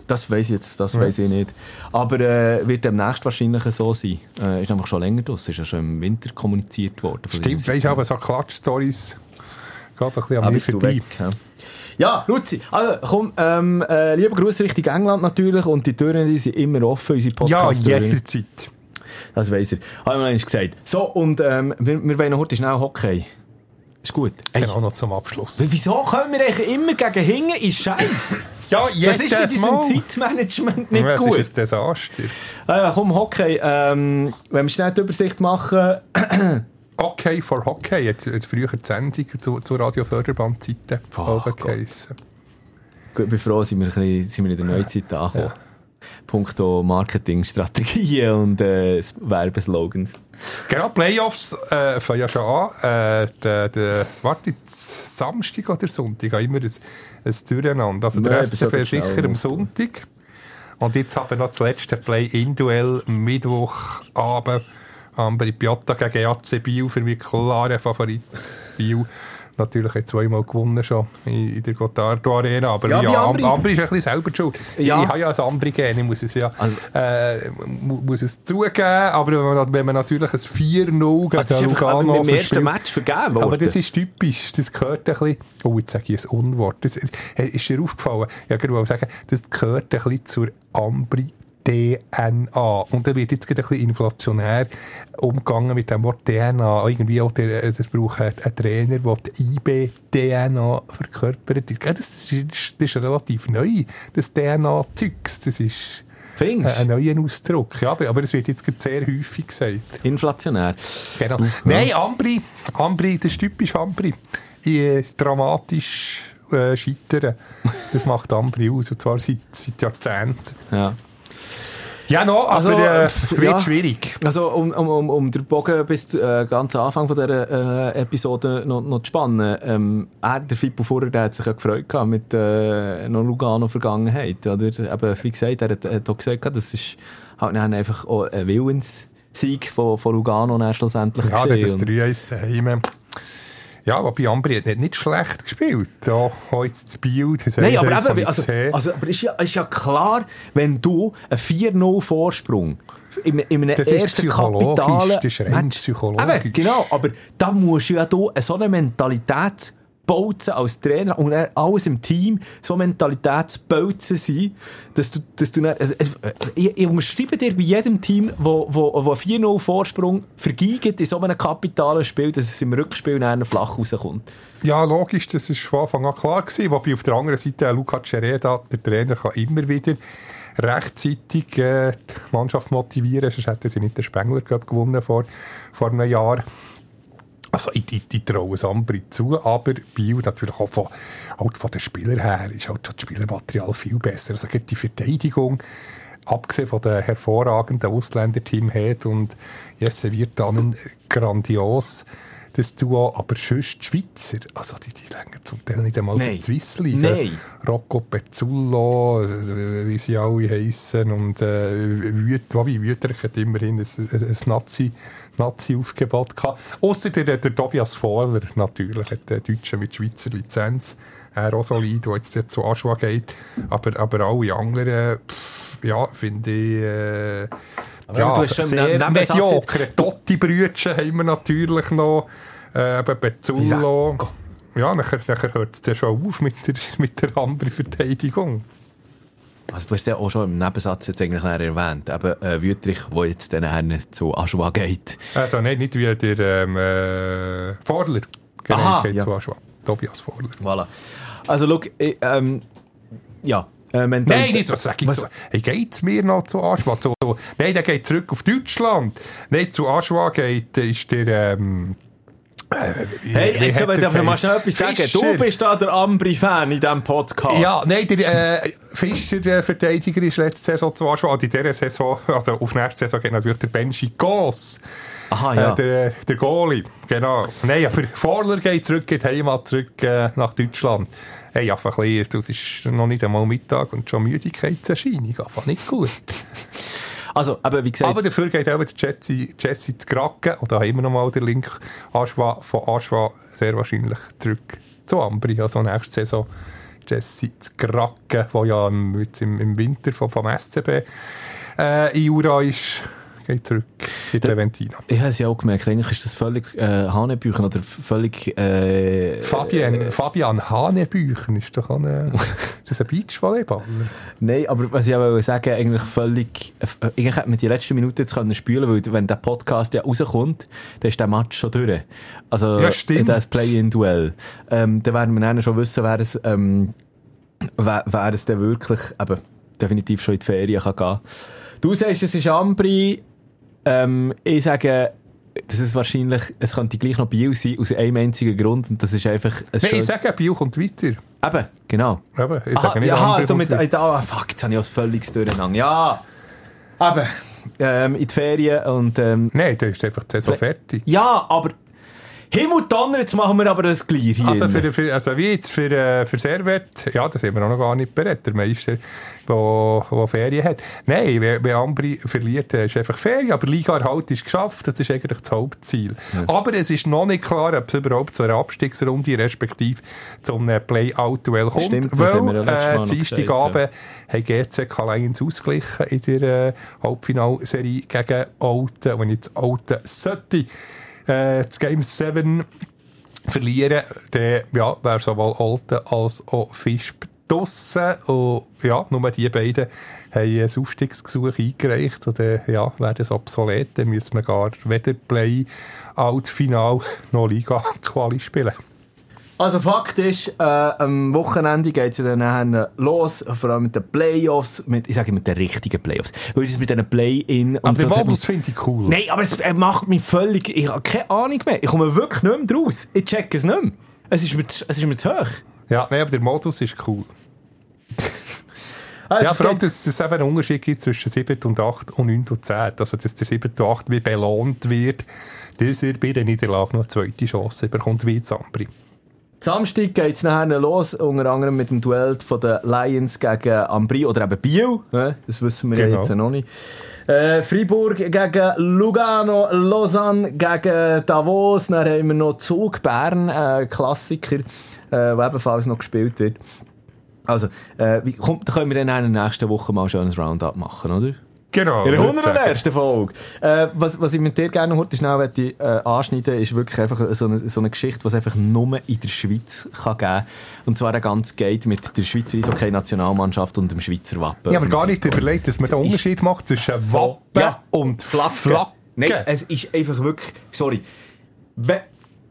Speaker 1: Das weiss ich nicht. Aber wird demnächst wahrscheinlich so sein. Ist einfach schon länger draus. Ist ja schon im Winter kommuniziert worden.
Speaker 2: Stimmt, weißt du, aber so Klatsch-Stories gehen ein bisschen an mir vorbei.
Speaker 1: Ja, Luzi, also komm, lieber Gruß Richtung England natürlich und die Türen die sind immer offen, unsere Podcast.
Speaker 2: Ja, jederzeit.
Speaker 1: Das weiss er. Habe ich mir eigentlich gesagt. So, und wir wollen noch heute schnell Hockey. Ist gut.
Speaker 2: Genau, noch zum Abschluss.
Speaker 1: Wieso können wir eigentlich immer gegen hinten? Ist scheiße.
Speaker 2: Ja,
Speaker 1: das ist mit diesem Zeitmanagement nicht gut.
Speaker 2: Das ist ein Desaster.
Speaker 1: Komm, Hockey. Wenn wir schnell die Übersicht machen.
Speaker 2: Okay for Hockey. Jetzt früher die Sendung zu Radio-Förderband-Zeiten.
Speaker 1: Gut, ich bin froh, sind wir in der Neuzeit angekommen. Ja. Punkto Marketingstrategien und Werbeslogans.
Speaker 2: Genau, Playoffs fangen ja schon an. Samstag oder Sonntag haben immer ein Durcheinander. Also der SCB sicher am Sonntag. Und jetzt haben wir noch das letzte Play-In-Duell Mittwochabend. Ambri Piotta gegen AC Biel für mich klare Favorit. Biel natürlich hat zweimal gewonnen schon in der Gotardo Arena, aber Ambri ist ein bisschen selber schuld. Ja. Ich habe ja ein Ambri gegeben, ich muss es zugeben, aber wenn man natürlich ein 4-0 gegen Lugano
Speaker 1: im ersten Match vergeben wurde.
Speaker 2: Aber das ist typisch, das gehört ein bisschen, jetzt sage ich ein Unwort, das ist dir aufgefallen, ich wollte sagen, das gehört ein bisschen zur Ambri DNA. Und da wird jetzt ein bisschen inflationär umgegangen mit dem Wort DNA. Irgendwie auch es braucht ein Trainer, der die IB-DNA verkörpert. Das ist relativ neu, das DNA-Zeugs. Das ist ein neuer Ausdruck. Ja, aber es wird jetzt sehr häufig gesagt.
Speaker 1: Inflationär.
Speaker 2: Genau. Nein, Ambri, das ist typisch Ambri. Dramatisch scheitern. Das macht Ambri aus, und zwar seit Jahrzehnten.
Speaker 1: Ja.
Speaker 2: Ja, aber wird schwierig.
Speaker 1: Also, um den Bogen bis ganz am Anfang von dieser Episode noch zu spannen. Der Fippo Furrer, der hat sich ja gefreut mit noch Lugano-Vergangenheit. Oder? Eben, wie gesagt, er hat auch gesagt, das ist halt einfach auch ein Willenssieg von Lugano schlussendlich.
Speaker 2: Ja, das 3-1 daheim. Ja, aber bei Ambri hat nicht schlecht gespielt. Ja, jetzt das Biel.
Speaker 1: Nein, aber aber ist ja klar, wenn du einen 4-0-Vorsprung in einem ersten kapitalen
Speaker 2: das ist rein psychologisch.
Speaker 1: Eben, genau, aber da musst du ja so eine Mentalität bauen als Trainer und alles im Team so Mentalitätsbauzen sein, dass du nicht, ich unterschreibe dir bei jedem Team, wo 4-0 Vorsprung vergeigt in so einem kapitalen Spiel, dass es im Rückspiel nachher flach rauskommt.
Speaker 2: Ja, logisch, das war von Anfang an klar gewesen, wobei auf der anderen Seite Luca Cereda, der Trainer, kann immer wieder rechtzeitig die Mannschaft motivieren, sonst hätten sie nicht den Spengler Cup gewonnen vor einem Jahr. Also ich traue es Ambri zu, aber Biel natürlich auch von den Spielern her ist halt das Spielermaterial viel besser. Also die Verteidigung, abgesehen von den hervorragenden Ausländerteam hat und Jesse wird dann grandios das Duo, aber sonst die Schweizer, also die längen zum Teil nicht einmal für die Swiss League.
Speaker 1: Nein.
Speaker 2: Rocco Pezzullo, wie sie alle heissen, und Wüterich hat immerhin ein Nazi-Aufgebot gehabt. Ausser der Tobias Vohler natürlich, hat der Deutsche mit Schweizer Lizenz, auch solid, der jetzt zu Aschua geht, aber alle anderen, finde ich,
Speaker 1: du hast schon
Speaker 2: sehr mediokre. Totti-Brütchen haben wir natürlich noch, Pezzullo. Ja, nachher hört es ja schon auf mit der anderen Verteidigung.
Speaker 1: Also du hast ja auch schon im Nebensatz jetzt eigentlich erwähnt, eben Wüterich, der jetzt dann zu Aschua geht. Also
Speaker 2: nicht wie der Vorler. Genau, geht zu Aschua. Tobias Vorler.
Speaker 1: Voilà. Also schau, ja.
Speaker 2: Nein, nicht, was sag ich so. Hey, geht's mir noch zu Aschua? Nein, der geht zurück auf Deutschland. Nein, zu Aschua ist der...
Speaker 1: hey, jetzt darf ich mal schnell etwas sagen. Du bist da der Ambri-Fan in diesem Podcast.
Speaker 2: Ja, nein, der Fischer, der Verteidiger, ist letzte Saison zu Aschua. Und in dieser Saison, also auf nächste Saison, geht natürlich der Benji Goss.
Speaker 1: Aha, ja.
Speaker 2: Der Goalie, genau. Nein, aber Vorler geht Heimat zurück nach Deutschland. Hey, einfach ein bisschen, das ist noch nicht einmal Mittag und schon Müdigkeitserscheinung. Einfach nicht gut.
Speaker 1: Also, aber wie gesagt...
Speaker 2: Aber dafür geht auch der Jesse zu Gracken. Und da haben wir nochmal den Link von Aschwa sehr wahrscheinlich zurück zu Ambri. Also nächste Saison Jesse Zgracken, der ja im Winter vom SCB in Jura ist, geht zurück in die Leventina.
Speaker 1: Ich habe es ja auch gemerkt, eigentlich ist das völlig Hanebüchen oder völlig...
Speaker 2: Fabian Hanebüchen ist doch auch ist das ein Beachvolleyballer?
Speaker 1: Nein, aber was ich auch sagen, eigentlich völlig... Eigentlich hätte man die letzten Minuten jetzt können spielen, weil wenn der Podcast ja rauskommt, dann ist der Match schon durch. Also
Speaker 2: ja, stimmt.
Speaker 1: Das Play-in-Duell. Dann werden wir dann schon wissen, wer es dann wirklich eben, definitiv schon in die Ferien kann gehen. Du sagst, es ist Ambri. Ich sage, das ist wahrscheinlich, es könnte gleich noch Biel sein, aus einem einzigen Grund, und das ist einfach...
Speaker 2: Ich sage, Biel kommt weiter.
Speaker 1: Eben, genau.
Speaker 2: Eben, ich sage nicht
Speaker 1: Ambri also fuck, jetzt habe ich auch völlig durcheinander. Ja, eben, in die Ferien und... Nein,
Speaker 2: da ist einfach die Saison fertig.
Speaker 1: Ja, aber... Himmel Donner, jetzt machen wir aber das gleich hier.
Speaker 2: Also wie jetzt für Servet, ja, das haben wir auch noch gar nicht bereit, der Meister, der Ferien hat. Nein, wenn Ambri verliert, ist einfach Ferien, aber Liga-Erhalt ist geschafft, das ist eigentlich das Hauptziel. Ja. Aber es ist noch nicht klar, ob es überhaupt zu einer Abstiegsrunde, respektive zum Play-Out-Duell kommt. Stimmt, das haben wir ja Dienstagabend haben GC Lions ausgeglichen in der Halbfinalserie gegen Olten, wenn ich das Olten sollte das Game 7 verlieren, dann ja, wäre sowohl Olten als auch Visp draussen. Und ja, nur die beiden haben ein Aufstiegsgesuch eingereicht. Und ja, wäre das obsolet. Dann müssen wir gar weder Play-Out-Final noch Liga-Quali spielen.
Speaker 1: Also Fakt ist, am Wochenende geht es ja dann los, vor allem mit den Playoffs, ich sage mit den richtigen Playoffs, weil das mit diesen Play-In...
Speaker 2: Aber den Modus finde ich cool.
Speaker 1: Nein, aber es macht mich völlig... Ich habe keine Ahnung mehr. Ich komme wirklich nicht mehr draus. Ich check es nicht mehr. Es ist mir zu hoch.
Speaker 2: Ja, nein, aber der Modus ist cool. Also ja, vor allem, dass es eben einen Unterschied gibt zwischen 7 und 8 und 9 und 10. Also, dass der 7 und 8 wie belohnt wird, dass er bei der Niederlage noch eine zweite Chance bekommt, wie Ambri.
Speaker 1: Samstag geht es nachher los, unter anderem mit dem Duell von den Lions gegen Ambri oder eben Biel. Das wissen wir jetzt noch nicht. Freiburg gegen Lugano, Lausanne gegen Davos. Dann haben wir noch Zug Bern, Klassiker, der ebenfalls noch gespielt wird. Also, da können wir dann in der nächsten Woche mal schon ein Roundup machen, oder?
Speaker 2: Genau.
Speaker 1: In der 101. Folge. Was ich mit dir gerne heute schnell anschneiden ist wirklich einfach so eine Geschichte, die es einfach nur in der Schweiz kann geben. Und zwar ein ganz Gate mit der Schweizer Eishockey-Nationalmannschaft und dem Schweizer Wappen.
Speaker 2: Ich habe mir gar nicht überlegt, dass man den Unterschied macht zwischen Wappen und Flagge.
Speaker 1: Nein, es ist einfach wirklich... Sorry. Wer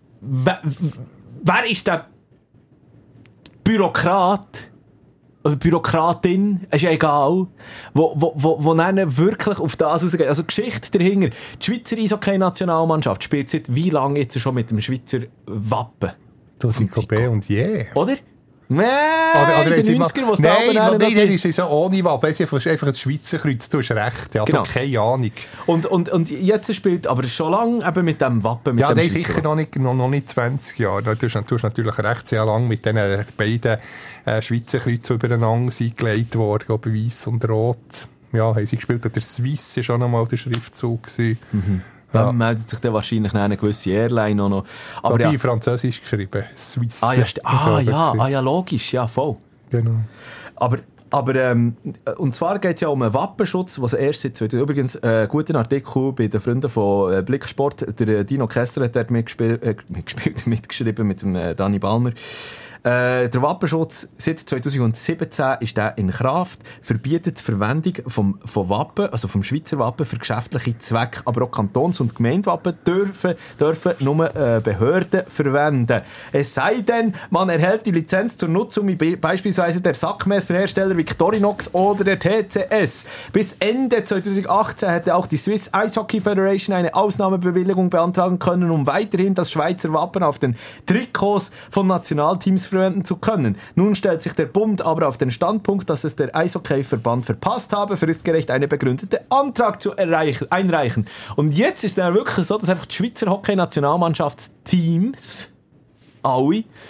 Speaker 1: ist der Bürokrat... oder Bürokratin, ist ja egal, wo dann wirklich auf das rausgeht. Also Geschichte dahinter. Die Schweizer Eishockey-Nationalmannschaft spielt seit wie lange jetzt schon mit dem Schweizer Wappen?
Speaker 2: Das ist B und je.
Speaker 1: Oder? Nein,
Speaker 2: oder
Speaker 1: in den 90ern, wo es
Speaker 2: Nein, ist es ohne Wappen. Es ist einfach ein Schweizer Kreuz. Du hast recht. Ja, genau. Keine Ahnung.
Speaker 1: Und jetzt spielt aber schon lange eben mit dem Wappen. Mit
Speaker 2: ja,
Speaker 1: dem
Speaker 2: sicher noch nicht 20 Jahre. Du hast natürlich recht, sehr lange mit diesen beiden Schweizer Kreuzen übereinander eingelegt worden, glaube ich, Weiss und Rot. Ja, haben sie gespielt. Der Swiss war schon einmal der Schriftzug. Mhm.
Speaker 1: Ja. Dann meldet sich dann wahrscheinlich eine gewisse Airline auch noch.
Speaker 2: Aber ja, Französisch geschrieben. Swiss.
Speaker 1: Ja, logisch, ja, voll.
Speaker 2: Genau.
Speaker 1: Aber und zwar geht es ja um einen Wappenschutz, was erst seit 2000... Übrigens, guten Artikel bei den Freunden von Blicksport. Der Dino Kessler hat dort mitgeschrieben mit dem Dani Balmer. Der Wappenschutz seit 2017 ist der in Kraft, verbietet die Verwendung von Wappen, also vom Schweizer Wappen für geschäftliche Zwecke, aber auch Kantons- und Gemeindewappen dürfen nur Behörden verwenden. Es sei denn, man erhält die Lizenz zur Nutzung wie beispielsweise der Sackmesserhersteller Victorinox oder der TCS. Bis Ende 2018 hätte auch die Swiss Ice Hockey Federation eine Ausnahmebewilligung beantragen können, um weiterhin das Schweizer Wappen auf den Trikots von Nationalteams verwenden zu können. Nun stellt sich der Bund aber auf den Standpunkt, dass es der Eishockey-Verband verpasst habe, fristgerecht einen begründeten Antrag zu einreichen. Und jetzt ist es dann wirklich so, dass einfach die Schweizer Hockey-Nationalmannschaftsteams alle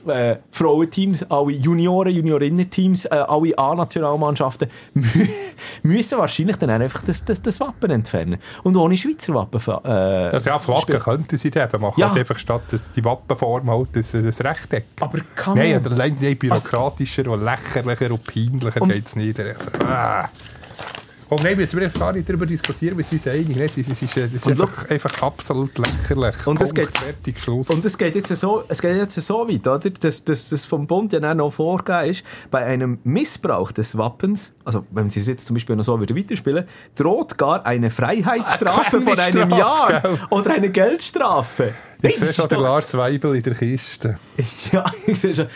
Speaker 1: Frauenteams, alle Junioren, Juniorinnen-Teams, alle A-Nationalmannschaften müssen wahrscheinlich dann einfach das Wappen entfernen. Und ohne Schweizer Wappen
Speaker 2: Flaggen könnten sie dann machen. Ja. Halt einfach statt die Wappenform halt das Rechteck.
Speaker 1: Aber kann man...
Speaker 2: Nein, allein bürokratischer und lächerlicher und peinlicher geht es nicht. Also, Und nein, müssen wir jetzt gar nicht darüber diskutieren, wir sind uns einig. Das ist einfach absolut lächerlich.
Speaker 1: Und es geht,
Speaker 2: fertig, Schluss.
Speaker 1: Und es geht jetzt so weit, oder? Dass vom Bund ja dann noch vorgegeben ist, bei einem Missbrauch des Wappens, also wenn sie es jetzt zum Beispiel noch so wieder weiterspielen, droht gar eine Freiheitsstrafe von einem Jahr oder eine Geldstrafe.
Speaker 2: Ich sehe schon den Lars Weibel in der Kiste.
Speaker 1: Ja, ich sehe schon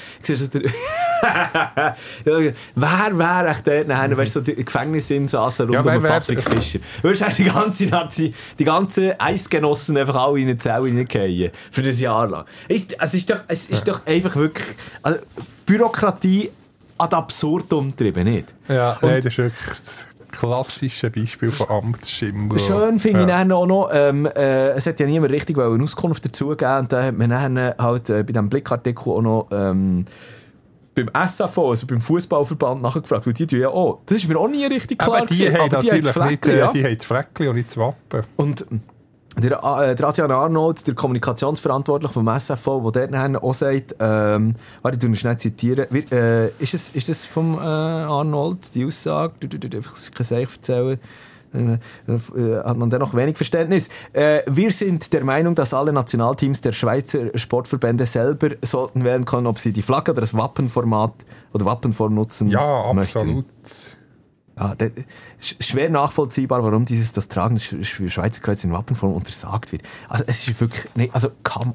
Speaker 1: wer wäre echt dort nachher, weißt du, so die Gefängnisinsassen rund um Patrick Fischer? Würdest du die ganzen Eisgenossen einfach alle in eine Zelle reingehen für das Jahr lang? Es ist doch einfach wirklich Bürokratie ad absurdum getrieben, nicht?
Speaker 2: Ja, nein, das ist wirklich... klassische Beispiel von Amtsschimmel.
Speaker 1: Schön finde ich dann auch noch, es hat ja niemand richtig eine Auskunft dazu gegeben, und da hat man dann halt bei diesem Blickartikel auch noch beim SAV, also beim Fußballverband, nachgefragt, weil die tun ja auch. Das ist mir auch nie richtig klar
Speaker 2: aber die haben natürlich nicht, die haben das Fleckchen und nicht das Wappen.
Speaker 1: Und der Adrian Arnold, der Kommunikationsverantwortliche vom SFV, der dort auch sagt, warte, ich tu ihn schnell zitieren. Ist das vom Arnold, die Aussage? Du einfach kein Seich erzählen. Hat man dann noch wenig Verständnis. Wir sind der Meinung, dass alle Nationalteams der Schweizer Sportverbände selber sollten wählen können, ob sie die Flagge oder das Wappenformat oder Wappenform nutzen möchten.
Speaker 2: Absolut.
Speaker 1: Ja, schwer nachvollziehbar, warum das Tragen des Schweizer Kreuzes in Wappenform untersagt wird. Also es ist wirklich, haben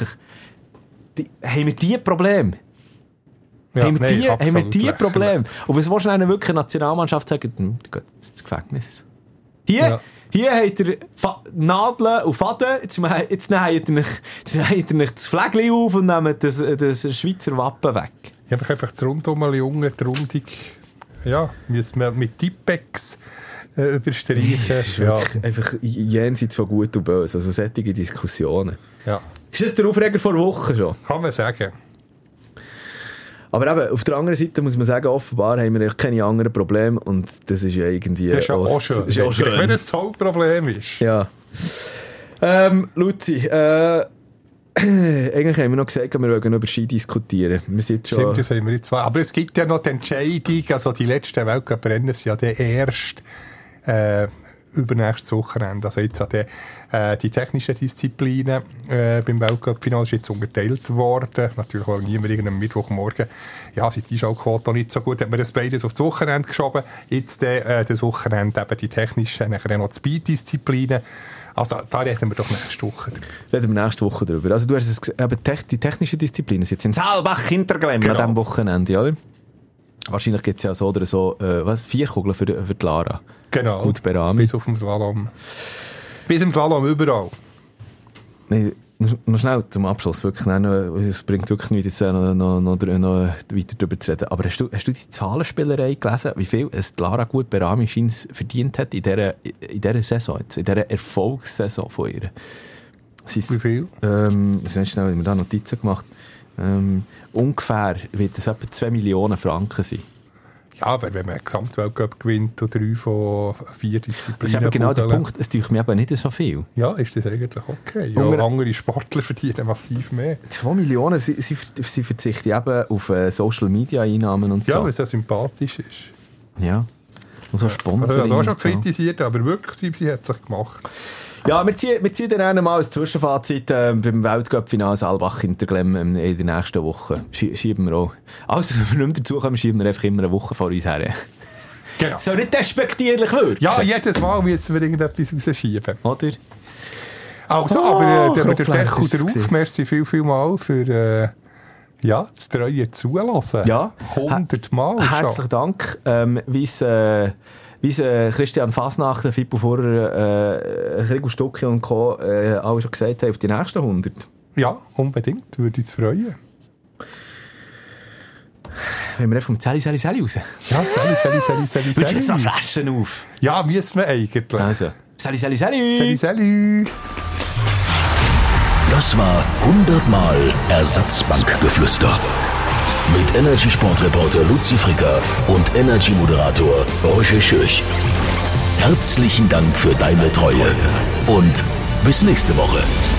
Speaker 1: wir die Probleme?
Speaker 2: Ja,
Speaker 1: haben wir die Probleme? Und was willst du denn wirklich eine Nationalmannschaft sagen? Die geht ins Gefängnis. Hier habt ihr Nadeln und Faden, jetzt nehmt ihr nicht das Flägchen auf und nehmt das Schweizer Wappen weg.
Speaker 2: Ich habe einfach das Rundum Junge, die Rundung, müssen wir mit Tippex überstreichen.
Speaker 1: Das ist einfach jenseits von Gut und Böse, also solche Diskussionen.
Speaker 2: Ja.
Speaker 1: Ist das der Aufreger vor Wochen schon?
Speaker 2: Kann man sagen.
Speaker 1: Aber eben, auf der anderen Seite muss man sagen, offenbar haben wir keine anderen Probleme und das ist ja irgendwie...
Speaker 2: Das ist ja auch schön.
Speaker 1: Ist auch schön.
Speaker 2: Wenn das Hauptproblem ist.
Speaker 1: Ja. Luzi, eigentlich haben wir noch gesagt, wir wollen über Ski diskutieren. Wir sind schon...
Speaker 2: Stimmt, das haben wir jetzt zwei. Aber es gibt ja noch die Entscheidung, also die letzten Weltcuprennen sind ja der erste übernächstes Wochenende. Also jetzt die technischen Disziplinen beim Weltcup-Final ist jetzt unterteilt worden. Natürlich auch niemand am Mittwochmorgen. Ja, sind die Einschaltquote nicht so gut. Hat man das beides auf das Wochenende geschoben. Jetzt das Wochenende eben die technischen, nachher noch die Speed-Disziplinen. Also da reden wir doch nächste Woche drüber.
Speaker 1: Reden wir nächste Woche drüber. Also du hast es, die technischen Disziplinen sind jetzt in Saalbach-Hinterglemm an diesem Wochenende, oder? Wahrscheinlich gibt es ja so oder so 4 Kugeln für die Lara.
Speaker 2: Genau.
Speaker 1: Gut Berami.
Speaker 2: Bis auf dem Slalom. Bis im Slalom überall.
Speaker 1: Nee, noch schnell zum Abschluss. Wirklich, es bringt wirklich nichts, jetzt noch weiter darüber zu reden. Aber hast du die Zahlenspielerei gelesen, wie viel es Lara Gut Berami scheint verdient hat in dieser Saison, jetzt, in dieser Erfolgssaison von ihr?
Speaker 2: Wie viel?
Speaker 1: Schnell haben wir da Notizen gemacht. Ungefähr wird es etwa 2 Millionen Franken sein.
Speaker 2: Ja, aber wenn man einen Gesamtweltcup gewinnt und 3 von 4 Disziplinen...
Speaker 1: Das ist aber genau der Punkt, es tut mir aber nicht so viel.
Speaker 2: Ja, ist das eigentlich okay. Ja, andere Sportler verdienen massiv mehr.
Speaker 1: 2 Millionen, sie verzichten eben auf Social-Media-Einnahmen und so.
Speaker 2: Ja, weil es ja sympathisch ist.
Speaker 1: Ja, und so Sponsoring.
Speaker 2: Also, das habe auch schon kritisiert, aber wirklich, sie hat es sich gemacht.
Speaker 1: Ja, wir ziehen dann einmal als Zwischenfazit beim Weltcup-Final Saalbach-Hinterglemm in der nächsten Woche. Schieben wir auch. Also, wenn wir nicht mehr dazukommen, schieben wir einfach immer eine Woche vor uns her.
Speaker 2: Genau.
Speaker 1: Soll nicht despektierlich wirken?
Speaker 2: Ja, jedes Mal müssen wir irgendetwas rausschieben.
Speaker 1: Oder?
Speaker 2: Also, aber der Deckel drauf, merci viel mal für das treue Zulassen.
Speaker 1: Ja.
Speaker 2: 100 Mal schon.
Speaker 1: Herzlichen Dank. Wie Christian Fasnacht, Fippo Furrer, Gregor Stucki und Co. alle schon gesagt haben, auf die nächsten 100.
Speaker 2: Ja, unbedingt. Würde uns freuen.
Speaker 1: Wenn wir einfach vom Sally raus.
Speaker 2: Ja, Sally.
Speaker 1: Willst du jetzt noch Flaschen auf?
Speaker 2: Ja, müssen wir eigentlich.
Speaker 1: Also, Sally.
Speaker 2: Sally.
Speaker 3: Das war 100 Mal Ersatzbankgeflüster. Mit Energy-Sport-Reporter Luzi Fricker und Energy-Moderator Roger Schürch. Herzlichen Dank für deine Treue und bis nächste Woche.